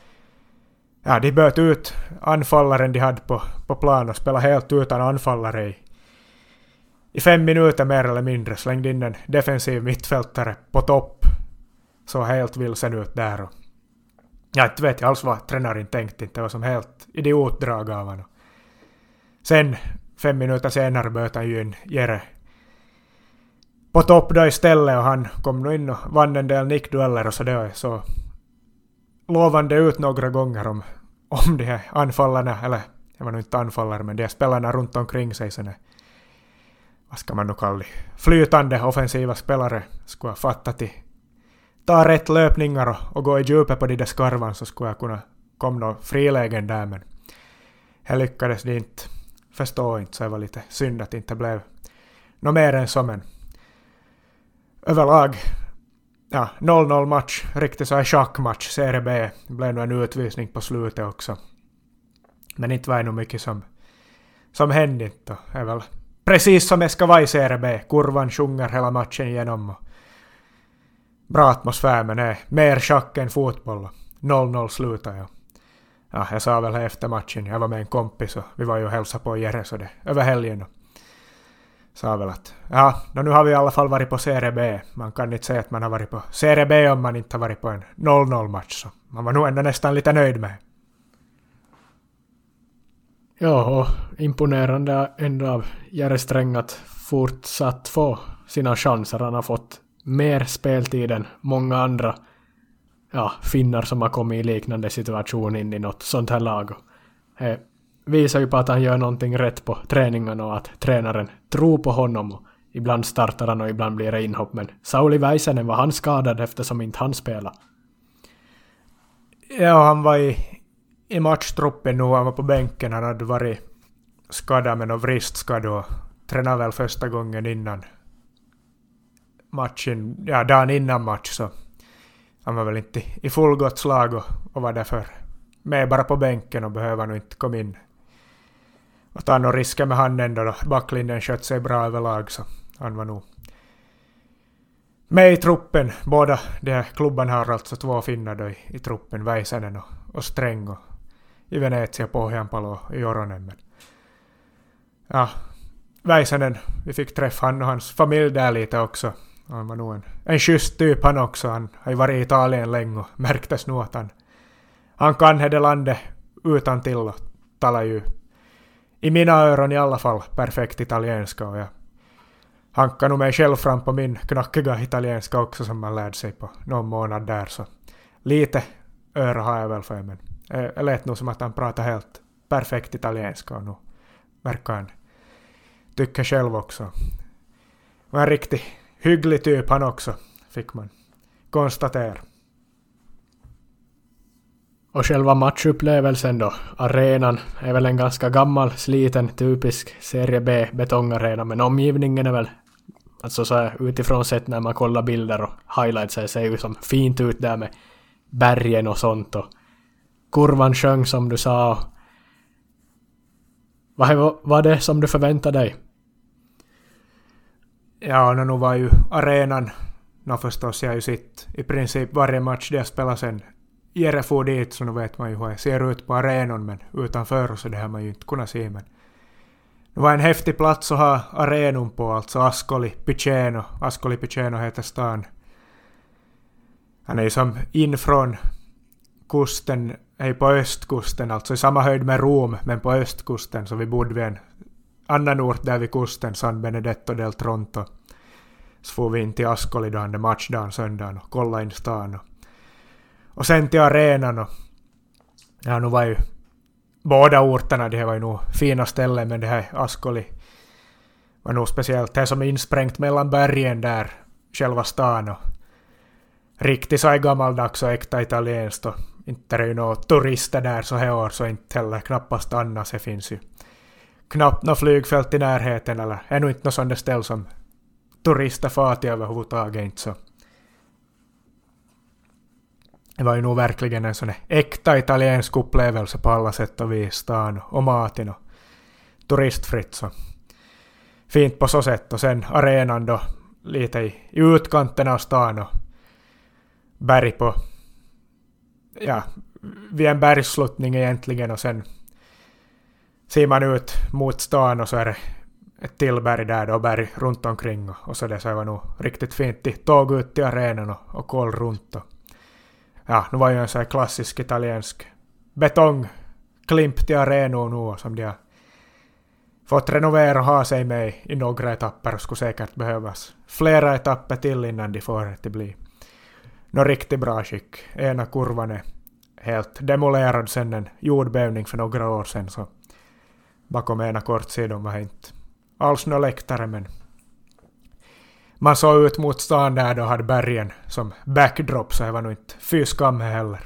ja, de böt ut anfallaren de hade på, på plan och spelade helt utan anfallare i, i fem minuter mer eller mindre. Slängde in en defensiv mittfältare på topp. Så helt vilsen ut där. Och jag inte vet alls vad tränaren tänkte. Det var som helt idiotdrag av honom. Sen fem minuter senare böt han ju in Jere på topp då istället, och han kom nu in och vann en del nickdueller och så det så lovande ut några gånger om, om de här anfallarna, eller det var nog inte anfallare, men de här spelarna runt omkring sig, så ne, vad ska man nu kalla det, flytande offensiva spelare skulle ha fattat till ta rätt löpningar och, och gå i djupet på de där skarvan, så skulle jag kunna komma någon frilägen där, men här lyckades det inte. Förstår inte, så det var lite synd att det inte blev något mer än som en överlag ja, noll noll match, riktigt så här schackmatch, Serie B. Det blev nog en utvisning på slutet också. Men inte var det nog mycket som, som hände inte. Det är väl precis som det ska vara i Serie B. Kurvan sjunger hela matchen igenom. Och bra atmosfär, men det är mer schack än fotboll. noll noll slutar jag. Ja, jag sa väl efter matchen, jag var med en kompis och vi var ju och hälsade på Jere så det över helgen. Och sa väl att ja, nu har vi i alla fall varit på Serie B. Man kan inte säga att man har varit på Serie B om man inte har varit på en noll noll match. Så man var nog ändå nästan lite nöjd med. Ja, och imponerande ändå av Jere Sträng att fortsatt få sina chanser. Han har fått mer speltid än många andra ja, finnar som har kommit i liknande situation in i något sånt här lag. Det visar ju på att han gör någonting rätt på träningen och att tränaren tror på honom. Och ibland startar han och ibland blir det inhopp. Men Sauli Väisänen, var han skadad eftersom inte han spelade? Ja, han var i, i matchtruppen nu. Han var på bänken. Han hade varit skadad med någon vristskada och tränade väl första gången innan matchen. Ja, dagen innan match så han var väl inte i fullgott slag och, och var därför med bara på bänken och behöver nog inte komma in och ta några risker med han ändå då. Backlinjen skött sig bra överlag, så han var nog med i truppen. Båda de här klubban har alltså två finnar då i, i truppen, Väisänen och, och Sträng och i Venezia, Pohjanpalo och i Joronen. Men ja, Väisänen, vi fick träffa han och hans familj där lite också. Han var nog en, en schysst typ han också. Han har ju varit i Italien länge och märktes nog att han, han kan det landet utan till och talar ju i mina öron i alla fall perfekt italienska. Och jag hankar nog mig själv fram på min knackiga italienska också som man lärde sig på någon månad där. Så lite öra har jag väl för, men det lät nog som att han pratar helt perfekt italienska och nu verkar han tycka själv också. Och en riktigt hygglig typ han också, fick man konstatera. Och själva matchupplevelsen då, arenan är väl en ganska gammal, sliten, typisk Serie B betongarena, men omgivningen är väl, alltså så här, utifrån sett när man kollar bilder och highlights, så ser ju som fint ut där med bergen och sånt, och kurvan sjöng som du sa. Vad var det som du förväntade dig? Ja, nu var ju arenan, nu förstås jag ju sitt i princip varje match där jag spelar sen Jere for dit så nu vet man ju hur det ser ut på arenan, men utanför så det har man ju inte kunnat se. Men det var en häftig plats att ha arenan på, alltså Ascoli Piceno. Ascoli Piceno heter stan. Han är ju som in från kusten, är på östkusten, alltså i samma höjd med Rom, men på östkusten, så vi bodde vid en annan ort där vid kusten, San Benedetto del Tronto. Så får vi in till Ascoli då, det matchdagen söndagen och kolla in stan. Och, och sen till arenan. Och, ja, nu var ju båda orterna, det var ju nog fina ställen, men det här Ascoli var nog speciellt. Det är som insprängt mellan bergen där, själva stan. Och riktigt så är gammaldags och äkta italienskt. Och inte är det ju några turister där så här år, så inte heller knappast annars. Det finns ju knappt något flygfält i närheten, eller ännu inte något sådant ställ som turister far till överhuvudtaget inte. Så det var ju nog verkligen en sån äkta italiensk upplevelse på alla sätt och vis, stan och maten och turistfritt, så fint på så sätt. Och sen arenan då lite i, i utkanten av stan och berg på, ja, vid en bergsluttning egentligen, och sen ser man ut mot stan och så är det ett till berg där då, berg runt omkring, och, och så det så var nog riktigt fint i tåg ut till arenan och, och koll runt. Och, ja, nu var ju en sån här klassisk italiensk betongklimp till arenan nu som de har fått renovera och ha sig med i några etapper, och skulle säkert behövas flera etapper till innan de får det bli något riktigt bra skick. Ena kurvan är helt demolerad sen en jordbävning för några år sedan, så bakom ena kortsidan var inte alls några läktare, men man såg ut mot stan där, då hade bergen som backdrop, så det var nog inte fy skam heller.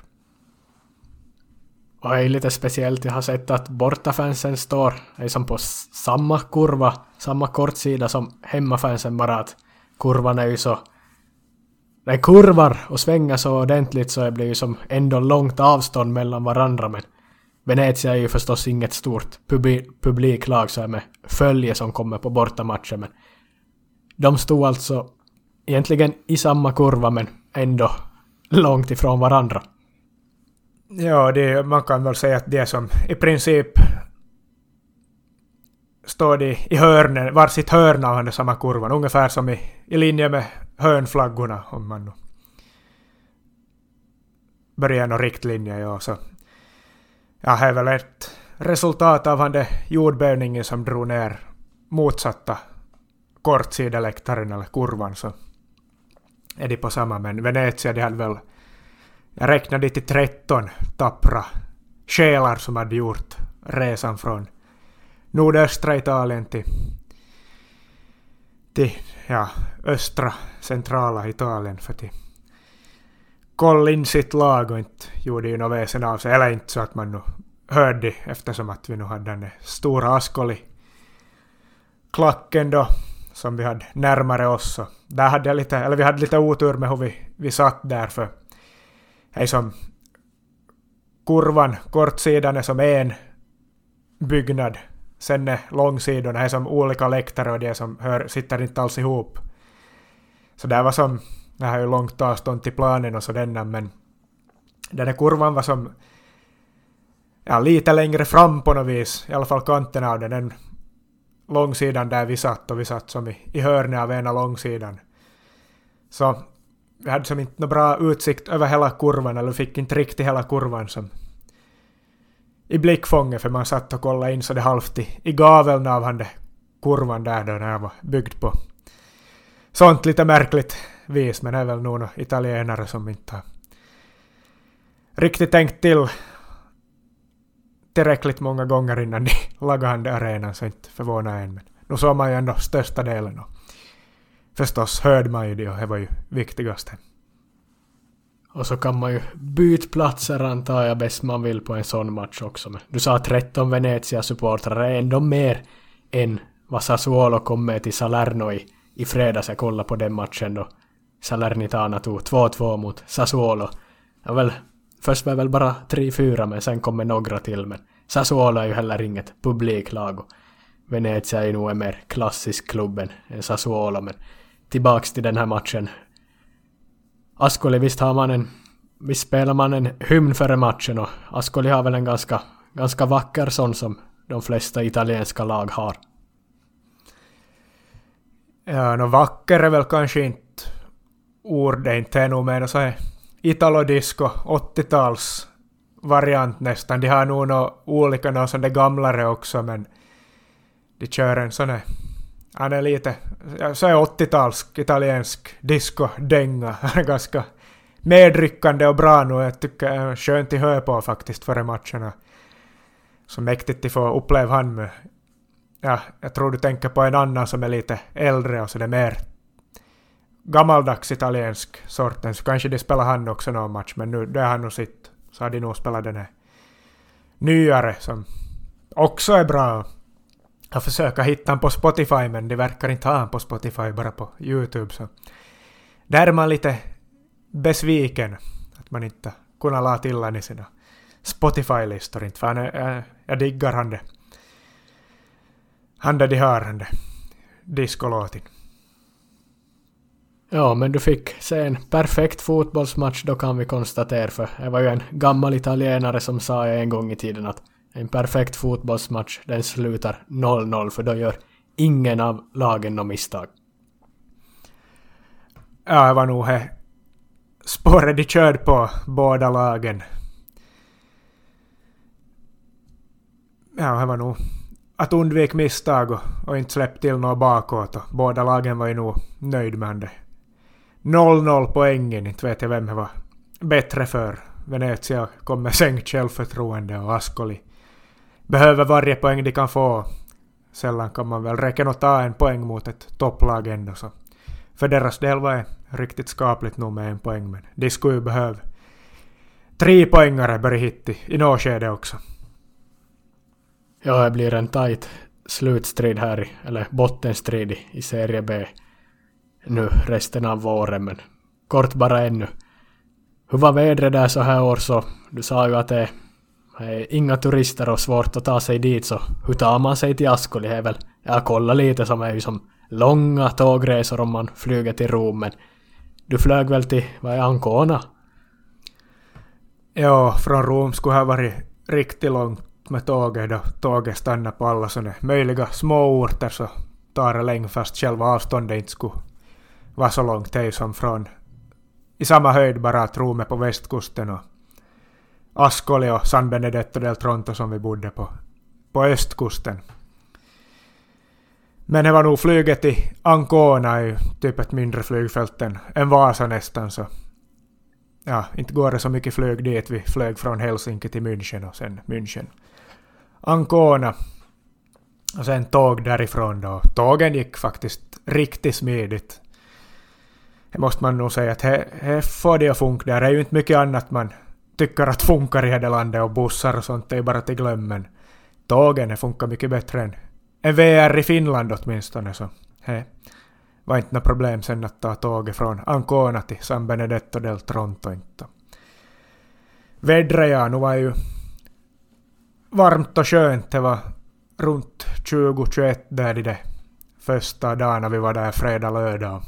Och det är lite speciellt, jag har sett att bortafansen står liksom på samma kurva, samma kortsida som hemmafansen, bara att kurvan är ju så, den kurvar och svänger så ordentligt, så det blir ju som ändå långt avstånd mellan varandra. Men Venezia är ju förstås inget stort publi- publiklag så här med följe som kommer på bortamatcher, men de stod alltså egentligen i samma kurva men ändå långt ifrån varandra. Ja, det, man kan väl säga att det är som i princip står de i hörnen, varsitt hörn av den samma kurvan, ungefär som i, i linje med hörnflaggorna, om man nu börjar någon riktlinje. Ja, så ja, det är väl ett resultat av den jordbävningen som drog ner motsatta kortsideläktaren eller kurvan, så är de på samma. Men Venezia, de hade väl, jag räknade till tretton tappra själar som hade gjort resan från nordöstra Italien till, till ja, östra centrala Italien för att kolla in sitt lag, och inte gjorde ju något väsen av sig, eller inte så att man nu hörde, eftersom att vi nu hade den stora Ascoli klacken då som vi hade närmare oss. Så där hade jag lite, eller vi hade lite otur med hur vi, vi satt där, för hej som kurvan, kortsidan är som en byggnad, sen är långsidorna är som olika läktare och det som hör, sitter inte alls ihop. Så där var som, det här är ju långt avstånd till planen och så denna, men den här kurvan var som ja, lite längre fram på något vis, i alla fall kanten av den, den långsidan där vi satt, och vi satt som i, i hörnet av ena långsidan. Så vi hade som inte någon bra utsikt över hela kurvan, eller fick inte riktigt hela kurvan som i blickfånget, för man satt och kollade in så det halvt i, i gaveln av han där kurvan där då när jag var byggd på sånt lite märkligt vis, men det är väl nog några italienare som inte har riktigt tänkt till tillräckligt många gånger innan de lagade han där arenan, så inte förvånar en, men nu såg man ju ändå största delen, och förstås hörde man ju det, och det var ju viktigaste. Och så kan man ju byta platser, antar jag, bäst man vill på en sån match också. Men du sa att tretton Venezia-supportrar är ändå mer än vad Sassuolo kom med till Salerno i, i fredags. Jag kollade på den matchen då Salernitana tog två två mot Sassuolo. Ja, väl, först var väl bara tre fyra, men sen kommer några till. Men Sassuolo är ju heller inget publiklag, och Venezia är ju nog en mer klassisk klubben än Sassuolo. Men tillbaks till den här matchen. Ascoli, visst har man en visst spelar man en hymn före matchen och Ascoli har väl en ganska, ganska vacker sån som de flesta italienska lag har. Ja, no vacker är väl kanske inte ord, det är inte nog med så här Italo-disco, åttio-tals variant nästan. De har nog några olika, några sådana gamlare också, men de kör en sån här, han är lite, så är åttio-talsk italiensk disco-dänga. Han är ganska medryckande och bra nu. Jag tycker det är skönt att höra på faktiskt före matcherna. Så mäktigt att få uppleva han med. Ja, jag tror du tänker på en annan som är lite äldre och så det är mer gammaldags italiensk sorten. Så kanske de spelar han också någon match, men nu det har han nog sitt. Så har de nog spelat den här nyare som också är bra. Jag försöker hitta han på Spotify, men de verkar inte ha han på Spotify, bara på YouTube. Så där är man lite besviken att man inte kunna la till han i sina Spotify-listor. Inte, för han är, jag, jag diggar han det. Han där de har han det. Discolåtin. Ja, men du fick se en perfekt fotbollsmatch, då kan vi konstatera, för det var ju en gammal italienare som sa en gång i tiden att en perfekt fotbollsmatch, den slutar noll noll, för då gör ingen av lagen något misstag. Ja, det var nog här spåret de körde på båda lagen. Ja, det var nog att undvika misstag och, och inte släppa till något bakåt. Och båda lagen var ju nog nöjd med det. noll noll poängen, inte vet jag vem det var bättre för. Venezia kom med sänkt självförtroende och Ascoli behöver varje poäng de kan få. Sällan kan man väl räcka och ta en poäng mot ett topplag ändå. Så för deras del var det riktigt skapligt nog med en poäng, men de skulle ju behöva tre poängare börja hitta i något skede också. Ja, det blir en tajt slutstrid här, i, eller bottenstrid i, i Serie B nu resten av våren, men kort bara ännu. Hur var vädret där så här år? Så du sa ju att det är inga turister och svårt att ta sig dit, så hur tar man sig till Ascoli? Det är väl, jag kollar lite, som är ju som långa tågresor om man flyger till Rom, men du flög väl till, vad är Ancona? Ja, från Rom skulle ha varit riktigt långt med tåget, då tåget stannar på alla sådana möjliga små orter, så tar det länge fast själva avståndet inte skulle vara så långt hej som från i samma höjd, bara att Rom är på västkusten och Ascoli och San Benedetto del Tronto som vi bodde på på östkusten. Men det var nog flyget till Ancona, i typ ett mindre flygfält än Vasa nästan, så ja, inte går det så mycket flyg dit. Vi flög från Helsinki till München och sen München Ancona och sen tåg därifrån då. Tågen gick faktiskt riktigt smidigt. Det måste man nog säga att det får det att funka där. Det är ju inte mycket annat man tycker att funkar i det landet, och bussar och sånt är bara till glömmen. Tågen funkar mycket bättre än en V R i Finland åtminstone, så det var inte något problem sen att ta tåget från Ancona till San Benedetto del Tronto. Inte. Vädret, ja, nu var ju varmt och skönt. Det var runt tjugo tjugoett där i det första dagen vi var där fredag, lördag.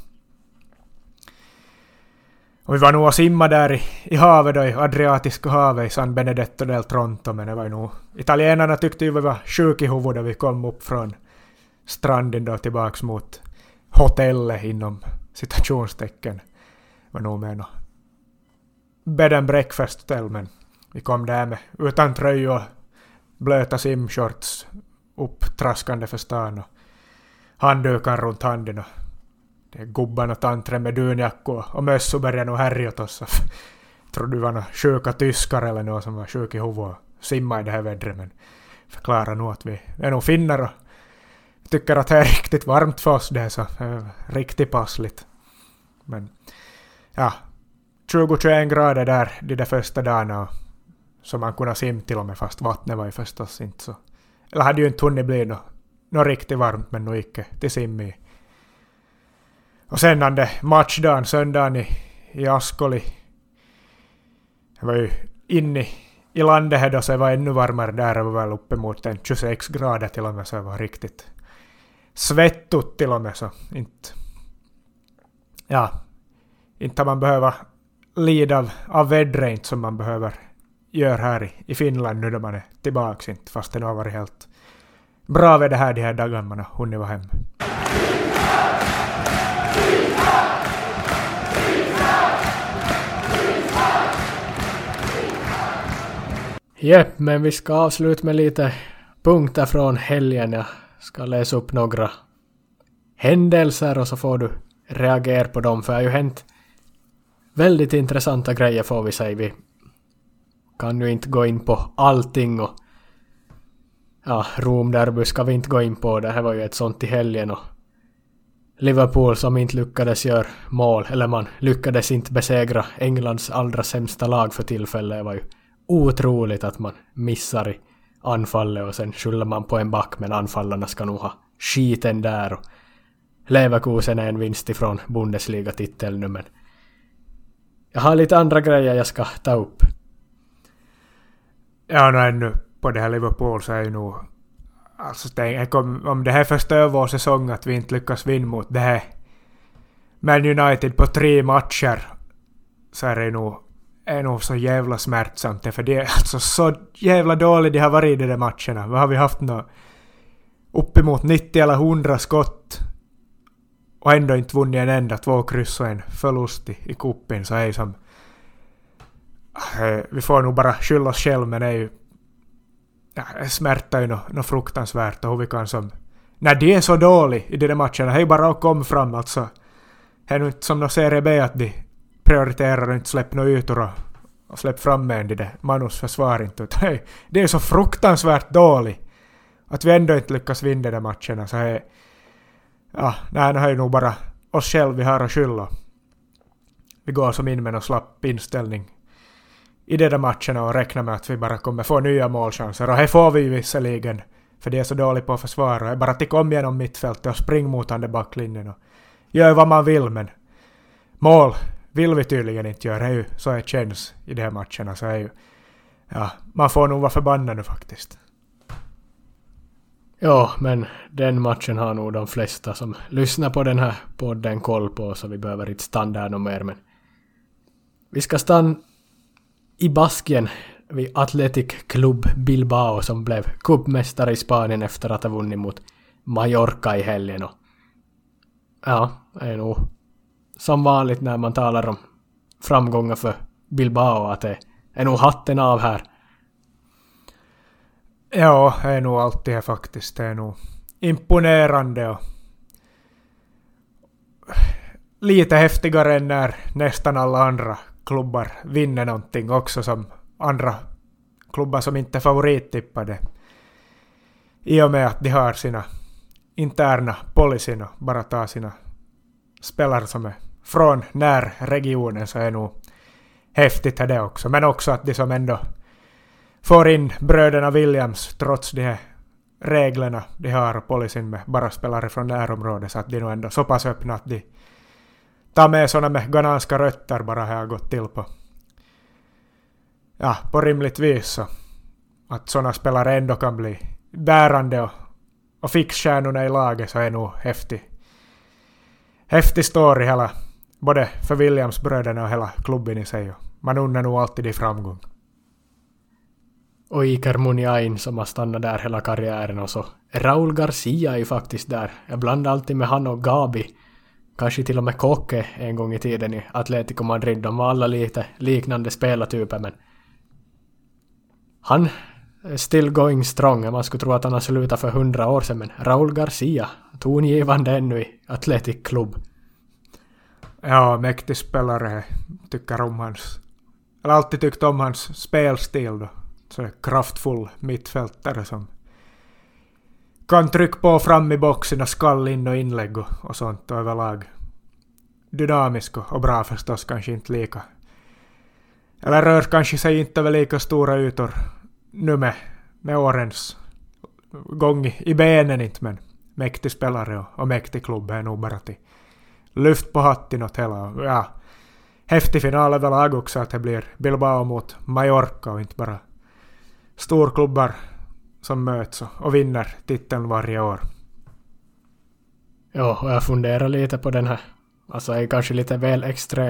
Och vi var nog och simma där i, i havet då, i Adriatiska havet i San Benedetto del Tronto, men det var ju nog, italienarna tyckte ju vi var sjuk i huvudet. Vi kom upp från stranden då tillbaks mot hotellet inom citationstecken. Det var nog med något bed and breakfast hotel, men vi kom där med utan tröja och blöta simshorts upptraskande för stan och handdukar runt handen, och det är gubbarna och tantre med dunjackor och mössor började nog härja åt oss. Tror du var några sjuka tyskar eller något som var sjuk i huvudet och simma i det här vädret, men förklara nog att vi är nog finnar och tycker att det är riktigt varmt för oss det, så är riktigt passligt. Men ja, tjugo till tjugoett grader där de där första dagarna, så man kunde simma till och med, fast vattnet var ju förstås inte så. Eller hade ju inte hunnit bli något, något riktigt varmt, men nog icke till sim i. Och sen hade matchdagen, söndagen i, i Ascoli. Det var ju inne i landet här då, så det var ännu varmare där. Det var väl uppe mot en tjugosex grader till och med, så det var riktigt svettigt till och med, så inte, ja, inte man behöva lida av, av vädret som man behöver göra här i, i Finland nu då man är tillbaka, inte fast det har varit helt bra väder här de här dagarna man har hunnit vara hem. Jepp, men vi ska avsluta med lite punkter från helgen. Jag ska läsa upp några händelser och så får du reagera på dem, för det har ju hänt väldigt intressanta grejer får vi säga. Vi kan ju inte gå in på allting och ja, Rom-derby ska vi inte gå in på. Det här var ju ett sånt i helgen och Liverpool som inte lyckades göra mål, eller man lyckades inte besegra Englands allra sämsta lag för tillfället. Det var ju otroligt att man missar i anfallet och sen skyller man på en back, men anfallarna ska nog ha skiten där. Och Leverkusen är en vinst ifrån Bundesliga-titeln nu, men jag har lite andra grejer jag ska ta upp. Ja, nej, nu på det här Liverpool så är ju nog alltså tänk om, om det här förstör vår säsong att vi inte lyckas vinna mot det här Man United på tre matcher, så är det nog är nog så jävla smärtsamt, för det är alltså så jävla dåligt det har varit i de där matcherna. Vad har vi haft nu? Uppemot nittio eller hundra skott och ändå inte vunnit en enda, två kryss och en förlust i, i kuppen, så är det som äh, vi får nog bara skylla oss själv, men det är ju ja, smärta ju något no fruktansvärt, och hur vi kan som när det är så dåligt i de där matcherna, det är bara att komma fram alltså. Det är nog inte som de Serie B att de prioriterar och inte släpper några ytor och, och släpper fram med en det där Manus försvar inte. Hey, det är så fruktansvärt dåligt att vi ändå inte lyckas vinna de där matcherna. Så hey, ja, nej, det är nog bara oss själv vi har att skylla. Vi går som in med en slapp inställning i de där matcherna och räknar med att vi bara kommer få nya målchanser. Och här får vi ju visserligen, för det är så dåligt på att försvara. Bara att komma genom mittfältet och springa mot den där backlinjen och gör vad man vill, men mål vill vi tydligen inte göra. Det är ju så det känns i de här matcherna. Så är ju, ja, man får nog vara förbannad nu faktiskt. Ja, men den matchen har nog de flesta som lyssnar på den här podden koll på, så vi behöver inte stanna där något mer. Men vi ska stanna i Baskien vid Athletic Club Bilbao som blev cupmästare i Spanien efter att ha vunnit mot Mallorca i helgen. Och ja, det är nog som vanligt när man talar om framgångar för Bilbao att det är nog hatten av här. Ja, det är nog alltid här faktiskt. Det är nog imponerande och lite häftigare än när nästan alla andra klubbar vinner någonting också, som andra klubbar som inte är favorittippade. I och med att de har sina interna policyn och bara tar sina spelare som är från närregionen, så är nog häftigt det också. Men också att de som ändå får in bröderna Williams trots de här reglerna de har och policyn med bara spelare från närområdet, så att de nog ändå så pass öppna att de tar med sådana med ghananska rötter bara har gått till på ja, på rimligt vis, så att sådana spelare ändå kan bli bärande och, och fixstjärnorna i laget, så är nog häftigt. Häftig story hela, både för Williams bröderna och hela klubben i sig. Man undrar nog alltid i framgång. Och Iker Muniain som har stannat där hela karriären, och så Raúl García är ju faktiskt där. Jag blandar alltid med han och Gabi. Kanske till och med Koke en gång i tiden i Atletico Madrid. De var alla lite liknande spelartyper, men han är still going strong. Man skulle tro att han har slutat för hundra år sedan, men Raúl García, tongivande ännu i Athletic Club. Ja, mäktig spelare. Tycker om hans, eller alltid tyckt om hans spelstil då. Så kraftfull mittfältare som kan trycka på fram i boxen och skall in och inlägg och, och sånt, och överlag dynamisk och, och bra förstås, kanske inte lika, eller rör kanske sig inte över lika stora ytor nu med, med årens gång i, i benen inte, men mäktig spelare och, och mäktig klubb är nog bara till lyft på hatten åt hela. Och, ja, häftig final överlag också att det blir Bilbao mot Mallorca och inte bara storklubbar som möts och vinner titeln varje år. Ja, och jag funderar lite på den här. Alltså det är kanske lite väl extremt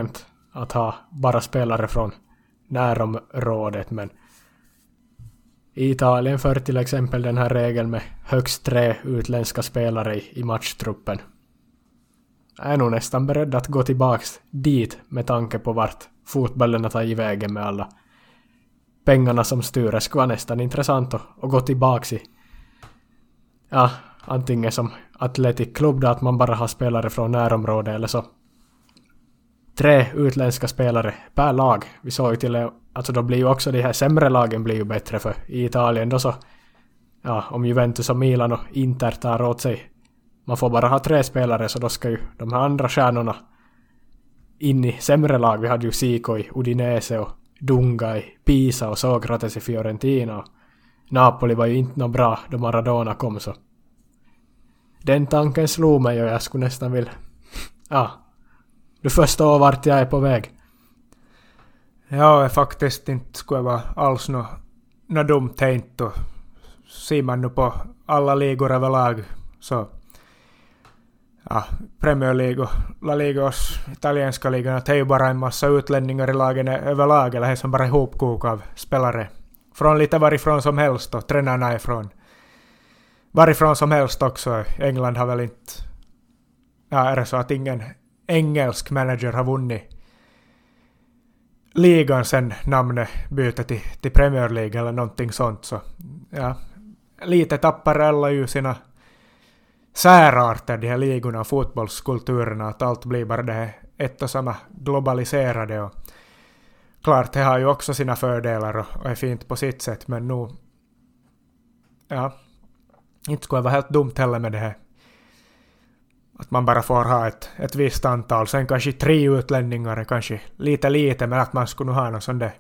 att ha bara spelare från närområdet, men i Italien för till exempel den här regeln med högst tre utländska spelare i, i matchtruppen. Jag är nog nästan beredd att gå tillbaks dit med tanke på vart fotbollen har tagit vägen med alla pengarna som styr. Det skulle vara nästan intressant att, att gå tillbaks i ja, antingen som Athletic Club där att man bara har spelare från närområdet, eller så tre utländska spelare per lag. Vi såg ju till, alltså då blir ju också de här sämre lagen blir ju bättre, för i Italien då så, ja, om Juventus och Milan och Inter tar åt sig, man får bara ha tre spelare, så då ska ju de här andra stjärnorna in i sämre lag. Vi hade ju Zico i Udinese och Dunga i Pisa och Sokrates i Fiorentina, och Napoli var ju inte något bra då Maradona kom, så den tanken slog mig och jag skulle nästan vilja ja, du förstår vart jag är på väg. Ja, faktiskt inte skulle vara alls något nå dumt tänkt, och ser man nu på alla ligor överlag så ja, Premier League och La Liga och italienska ligan, det är ju bara en massa utlänningar i lagen överlag, eller är som bara ihopkok av spelare från lite varifrån som helst, och tränarna är från varifrån som helst också. England har väl inte, ja, är det så att ingen engelsk manager har vunnit ligan sen namnet byter till, till Premier League eller någonting sånt, så ja, lite tappar alla ju sina särarter, de här ligorna och fotbollskulturerna, att allt blir bara det här ett och samma globaliserade, och klart det har ju också sina fördelar och, och är fint på sitt sätt, men nu ja, inte skulle det vara helt dumt heller med det här att man bara får ha ett, ett visst antal, sen kanske tre utlänningar är kanske lite lite, men att man skulle ha någon sån där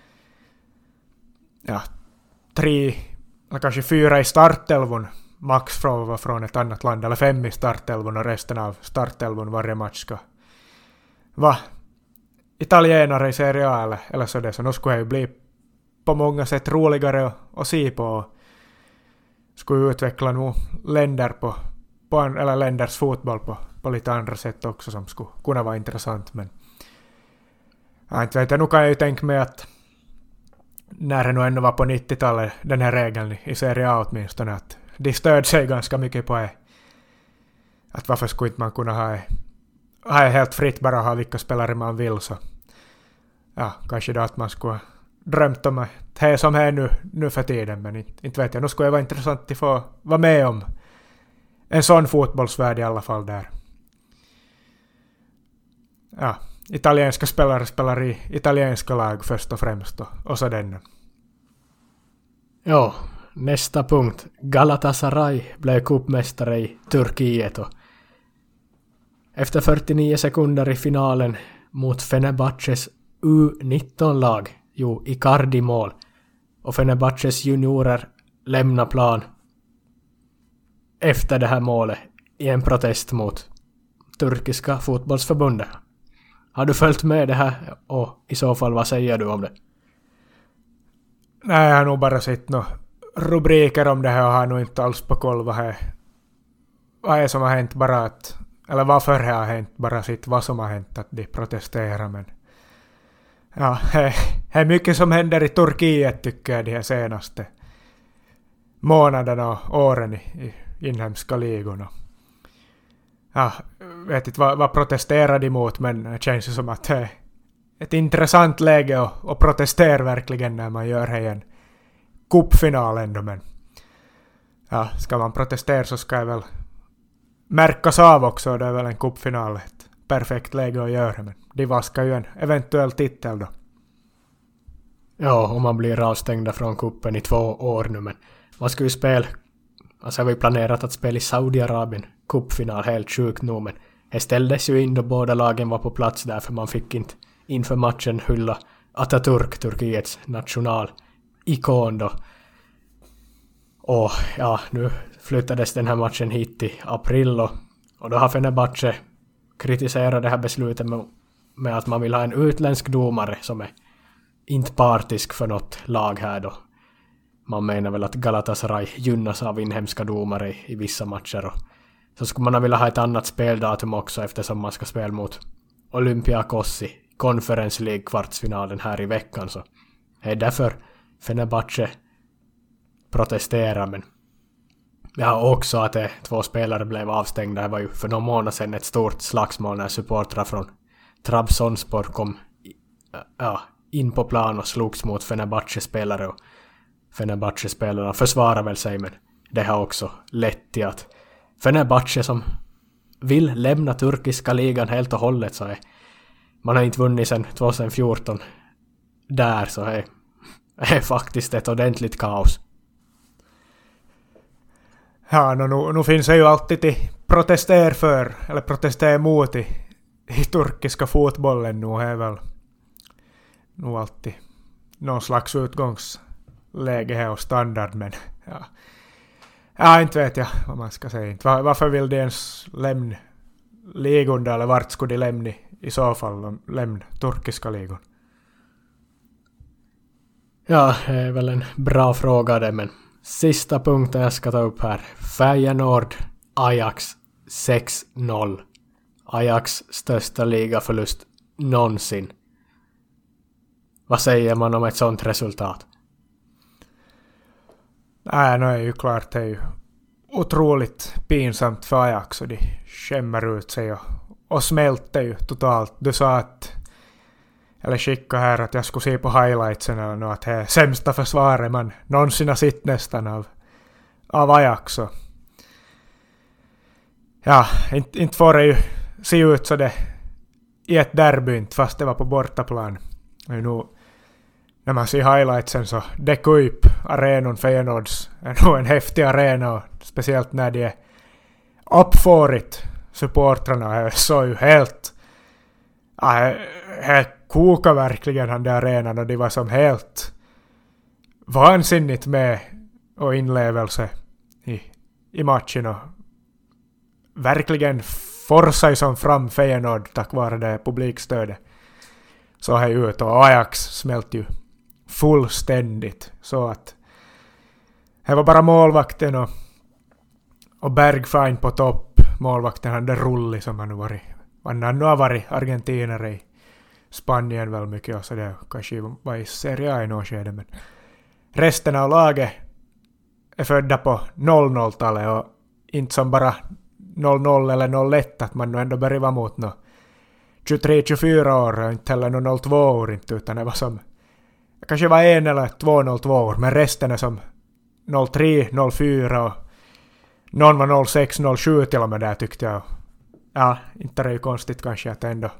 ja, tre eller kanske fyra i startelvon max från, från ett annat land, eller fem i startelvon, och resten av startelvon varje match ska va italienare i Serie A eller, eller så det, så nu skulle det ju bli på många sätt roligare att, att se på, och skulle utveckla nog länder på, på en, eller länders fotboll på, på lite andra sätt också som skulle kunna vara intressant, men jag inte vet, nu kan jag ju tänka mig att när det nog ändå var på nittiotalet den här regeln i Serie A åtminstone, att de stöd sig ganska mycket på det, att varför skulle inte man kunna ha ha helt fritt bara ha vilka spelare man vill, så ja, kanske då att man skulle drömt om det som är nu, nu för tiden, men inte, inte vet jag, nu skulle det vara intressant att få vara med om en sån fotbollsvärld i alla fall där ja, italienska spelare spelar i italienska lag först och främst, och, och så den. Ja, nästa punkt. Galatasaray blev cupmästare i Turkiet, och efter fyrtionio sekunder i finalen mot Fenerbahces U nitton-lag jo Icardi-mål, och Fenerbahces juniorer lämnar plan efter det här målet i en protest mot turkiska fotbollsförbundet. Har du följt med det här, och i så fall vad säger du om det? Nej, jag har nog bara sett några rubriker om det här och har nog inte alls på koll vad är, vad är som har hänt, bara att, eller varför det har hänt, bara sett vad som har hänt att de protesterar, men ja, det är mycket som händer i Turkiet tycker jag de här senaste månaderna och åren i, i inhemska ligorna. Ja, vet inte vad, vad protesterar de emot, men det känns ju som att det är ett intressant läge att, att protestera verkligen när man gör det i en cupfinal ändå, men ja, ska man protestera så ska jag väl märkas av också, det är väl en cupfinal ett perfekt läge att göra, men de vaskar ju en eventuell titel då. Ja, och man blir avstängda från kuppen i två år nu, men man ska ju spela, alltså vi planerat att spela i Saudiarabien cupfinal, helt sjukt nu, men det ställdes ju in då båda lagen var på plats där, för man fick inte inför matchen hylla Atatürk, Turkiets nationalikon då. Och ja, nu flyttades den här matchen hit i april, och, och då har Fenerbahce kritiserat det här beslutet med, med att man vill ha en utländsk domare som är inte partisk för något lag här då. Man menar väl att Galatasaray gynnas av inhemska domare i, i vissa matcher, och så skulle man vilja ha ett annat speldatum också eftersom man ska spela mot Olympiakos i Conference League-kvartsfinalen här i veckan, så det är därför Fenerbahce protesterar. Men ja, också att det, två spelare blev avstängda. Det var ju för några månader sedan ett stort slagsmål när supportrar från Trabzonspor kom ja, in på plan och slogs mot Fenerbahce-spelare, och Fenerbahce-spelarna försvarar väl sig, men det har också lett till att Fenerbahce, som vill lämna turkiska ligan helt och hållet, så är man har inte vunnit sedan tjugohundrafjorton där, så är är faktiskt ett ordentligt kaos. Ja, nu, nu, nu finns det ju alltid till protester för, eller protester mot i, i turkiska fotbollen. Nu är väl nu alltid någon slags utgångsläge här och standard, men ja, ja inte vet jag vad man ska säga. Var, varför vill de ens lämna ligon, eller vart skulle de lämna i så fall, lämna turkiska ligon? Ja, det är väl en bra fråga det, men sista punkten jag ska ta upp här. Feyenoord Ajax sex noll. Ajax största ligaförlust någonsin. Vad säger man om ett sånt resultat? Nej, nu är ju klart, det är ju otroligt pinsamt för Ajax, och de skämmer ut sig och, och smälter ju totalt. Du sa att, eller skicka här att jag skulle se på highlightsen eller något, att det är sämsta försvaret man någonsin har sett nästan av, av Ajax. Och ja, inte, inte får det ju se ut så det i ett derby, inte fast det var på bortaplan. Men nu, när man ser highlightsen, så det Kuip arenan Feyenoords är nog en häftig arena, och speciellt när de är uppfårit supportrarna är så ju helt ja, det kokar verkligen han där arenan, och de var som helt vansinnigt med och inlevelse i, i matchen, och verkligen forsar som fram Feyenoord tack vare det publikstödet. Så här ut, och Ajax smält ju fullständigt, så att det var bara målvakten och, och Bergfijn på topp. Målvakten hade Rulli som han varit, han nu har varit argentinare i Spanien väl mycket, och så det kanske var i Serie A i något skede, men resten av laget är födda på noll noll-talet, och inte som bara noll noll eller noll ett, att man nu ändå börjar vara mot något tjugotre tjugofyra år, och inte heller någon noll två år, inte, utan det var som kanske var en eller två noll två år, men resten är som noll tre noll fyra, och någon var noll sex noll sju till och med där, tyckte jag. Ja, inte är det ju konstigt kanske att ändå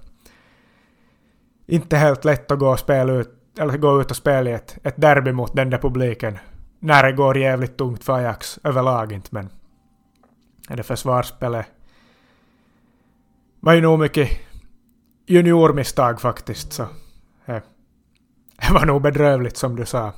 inte helt lätt att gå och spela ut, eller gå ut och spela ett, ett derby mot den där publiken när det går jävligt tungt för Ajax överlag, inte, men det försvarsspelet var ju nog mycket juniormisstag faktiskt, så det, det var nog bedrövligt som du sa.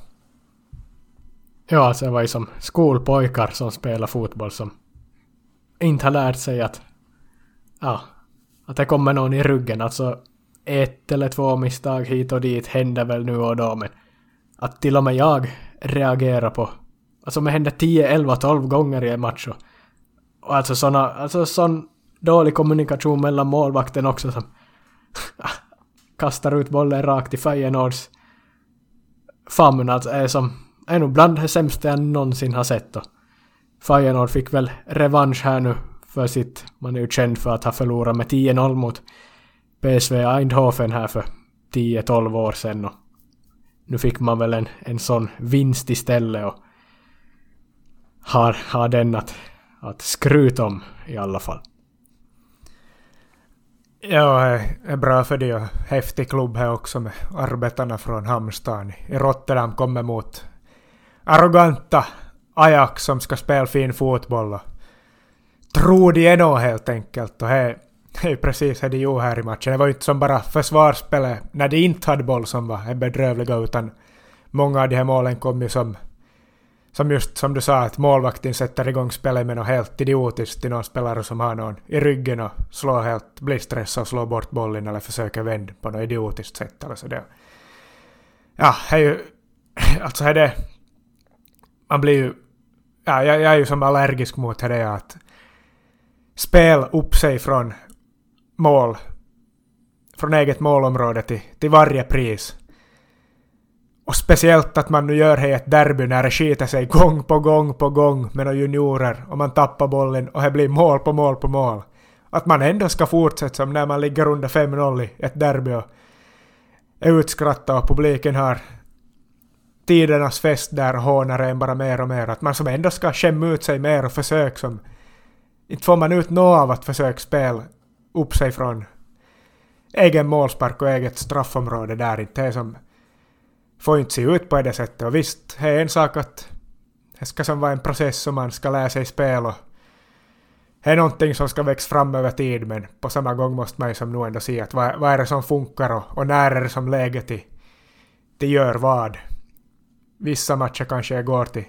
Ja, alltså det var ju som skolpojkar som spelar fotboll som inte har lärt sig att ja, att det kommer någon i ryggen. Alltså ett eller två misstag hit och dit händer väl nu och då, men att till och med jag reagerar på, alltså det händer tio, elva, tolv gånger i en match, och, och alltså såna, alltså sån dålig kommunikation mellan målvakten också som kastar ut bollen rakt i Feyenoords famn, alltså är som är nog bland det sämsta jag någonsin har sett. Och Feyenoord fick väl revansch här nu för sitt, man är ju känd för att ha förlorat med tio noll mot P S V Eindhoven här för tio tolv år sedan, och nu fick man väl en, en sån vinst istället, och har, har den att, att skryta om i alla fall. Ja, det är bra för det, och häftig klubb här också med arbetarna från Halmstad i Rotterdam kommer mot arroganta Ajax som ska spela fin fotboll, och tror de ändå helt enkelt, och det är ju precis det de gjorde här i matchen. Det var ju inte som bara försvarsspelet när de inte hade boll som var bedrövliga, utan många av de här målen kom ju som som just som du sa, att målvakten sätter igång spelet med något helt idiotiskt till någon spelare som har någon i ryggen och slår helt, blir stressad och slår bort bollen eller försöker vända på något idiotiskt sätt eller så det. Ja, det är ju alltså är det man blir ju ja, jag, jag är ju som allergisk mot det att spel upp sig från mål från eget målområde till, till varje pris. Och speciellt att man nu gör det i ett derby när det skiter sig gång på gång på gång med några juniorer och man tappar bollen och det blir mål på mål på mål. Att man ändå ska fortsätta som när man ligger under fem noll i ett derby och är utskrattat och publiken har tidernas fest där och hånar en bara mer och mer. Att man som ändå ska skämma ut sig mer och försöka som... Inte får man ut något av att försöka spela upp sig från egen målspark och eget straffområde där. Inte det som får inte se ut på det sättet. Och visst, det är en sak att det ska som vara en process som man ska lära sig spela. Och det är någonting som ska växa fram över tid, men på samma gång måste man ju som nu ändå se att vad, vad är det som funkar och, och när är det som läget till, till gör vad. Vissa matcher kanske går till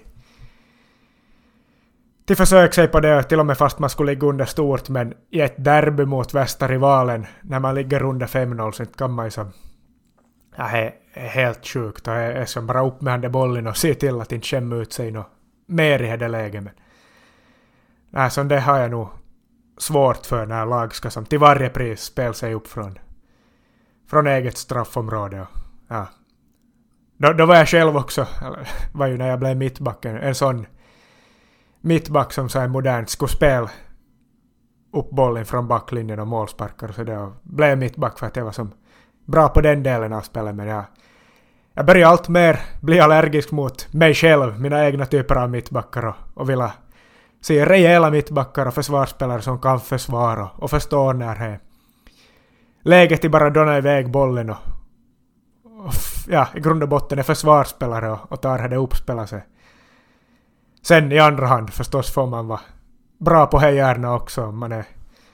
till försök sig på det, till och med fast man skulle ligga under stort, men i ett derby mot värsta rivalen när man ligger under fem noll så inte kan man ju som ja, det är helt sjukt och det är som bara upp med handen bollen och se till att inte skämma ut sig något mer i det läget. Men nej, så det har jag nog svårt för när lag ska som till varje pris spela sig upp från från eget straffområde. Och, ja. Då, då var jag själv också, eller var ju när jag blev mittbacken, en sån mittback som så här modernt skulle spela upp bollen från backlinjen och målsparkar och så det, och blev mittback för att jag var som bra på den delen av spelet. Men jag, jag började allt mer bli allergisk mot mig själv, mina egna typer av mittbackar och, och vilja se rejäla mittbackar och försvarsspelare som kan försvara och förstå när det läget till bara donna iväg bollen och, och ja, i grund och botten är försvarsspelare och, och tar det uppspela sig. Sen i andra hand förstås får man vara bra på hejärna också. Man är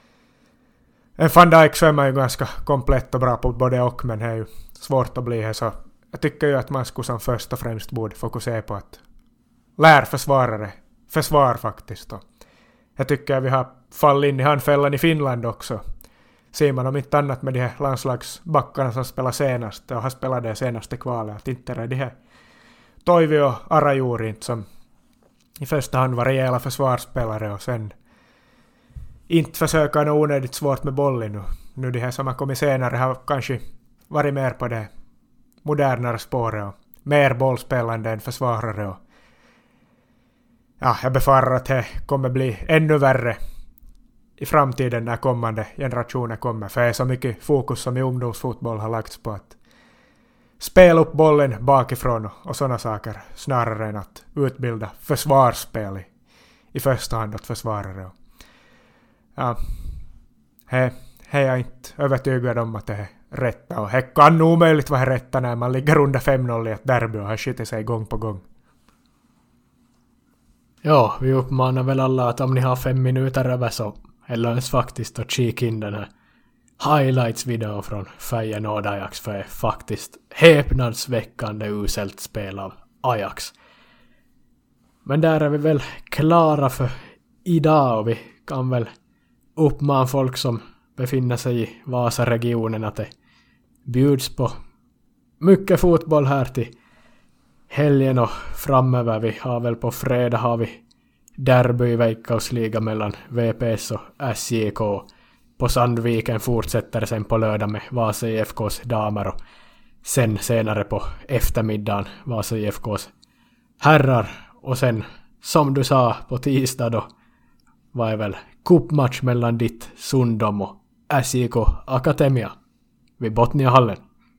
en Van Dijk så är man ju ganska komplett och bra på både och, men det är ju svårt att bli här, så jag tycker ju att man skulle som först och främst borde fokusera på att lära försvarare försvar faktiskt. Och jag tycker att vi har fallit in i handfällan i Finland också. Ser man om inte annat med de här landslagsbackarna som spelar senast och har spelat det senaste kvalet, att inte är det här Toivi och Arajuri inte som i första hand var rejäla försvarsspelare och sen inte försöka något onödigt svårt med bollen. Och nu de här som har kommit senare har kanske varit mer på det modernare spåret och mer bollspelande än försvarare. Och ja, jag befarar att det kommer bli ännu värre i framtiden när kommande generationer kommer. För det är så mycket fokus som i ungdomsfotboll har lagts på att spela upp bollen bakifrån och sådana saker snarare än att utbilda försvarsspel i, i första hand åt försvarare. Ja, he, he är jag inte övertygad om att det är rätta, och det kan nog möjligt vara rätta när man ligger under fem noll i ett derby och har skjutit sig gång på gång. Ja, vi uppmanar väl alla att om ni har fem minuter över så eller ens faktiskt att kika in den här highlights-video från Feyenoord Ajax, för är faktiskt häpnadsväckande uselt spel av Ajax. Men där är vi väl klara för idag, och vi kan väl uppmana folk som befinner sig i Vasa-regionen att det bjuds på mycket fotboll här till helgen och framöver. Vi har väl på fredag har vi derby i Veikkausliga mellan V P S och S J K. På Sandviken fortsätter sen på lördag med Vasa I F K:s damer, och sen senare på eftermiddagen Vasa I F K:s herrar. Och sen, som du sa, på tisdag då var det väl cupmatch mellan ditt Sundom och S J K Akademia vid Botniahallen.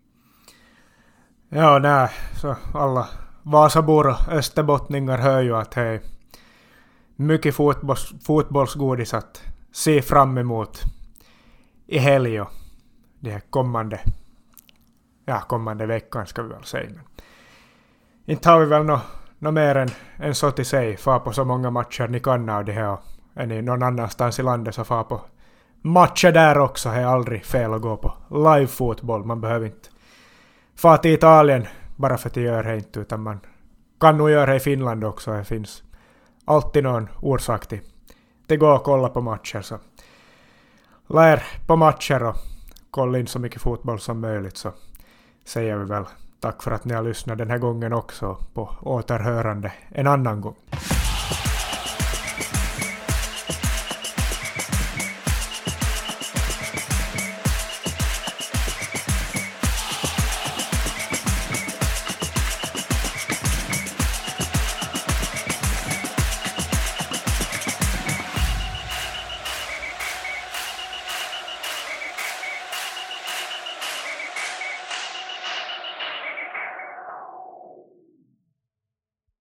Ja, nej, så alla Vasabor och österbottningar hör ju att det är mycket fotbolls, fotbollsgodis att se fram emot i helg och det här kommande ja, kommande veckan ska vi väl säga. Men inte har vi väl något no mer än, än så till sig. Far på så många matcher ni kan av det här. Är ni någon annanstans i landet så far på matcher där också. Det är aldrig fel att gå på live-fotboll. Man behöver inte fara till Italien bara för att det gör det inte, utan man kan nog göra det i Finland också. Det finns alltid någon orsak till det går att kolla på matcher, så lär på matcher och kolla in så mycket fotboll som möjligt, så säger vi väl tack för att ni har lyssnat den här gången också, på återhörande en annan gång.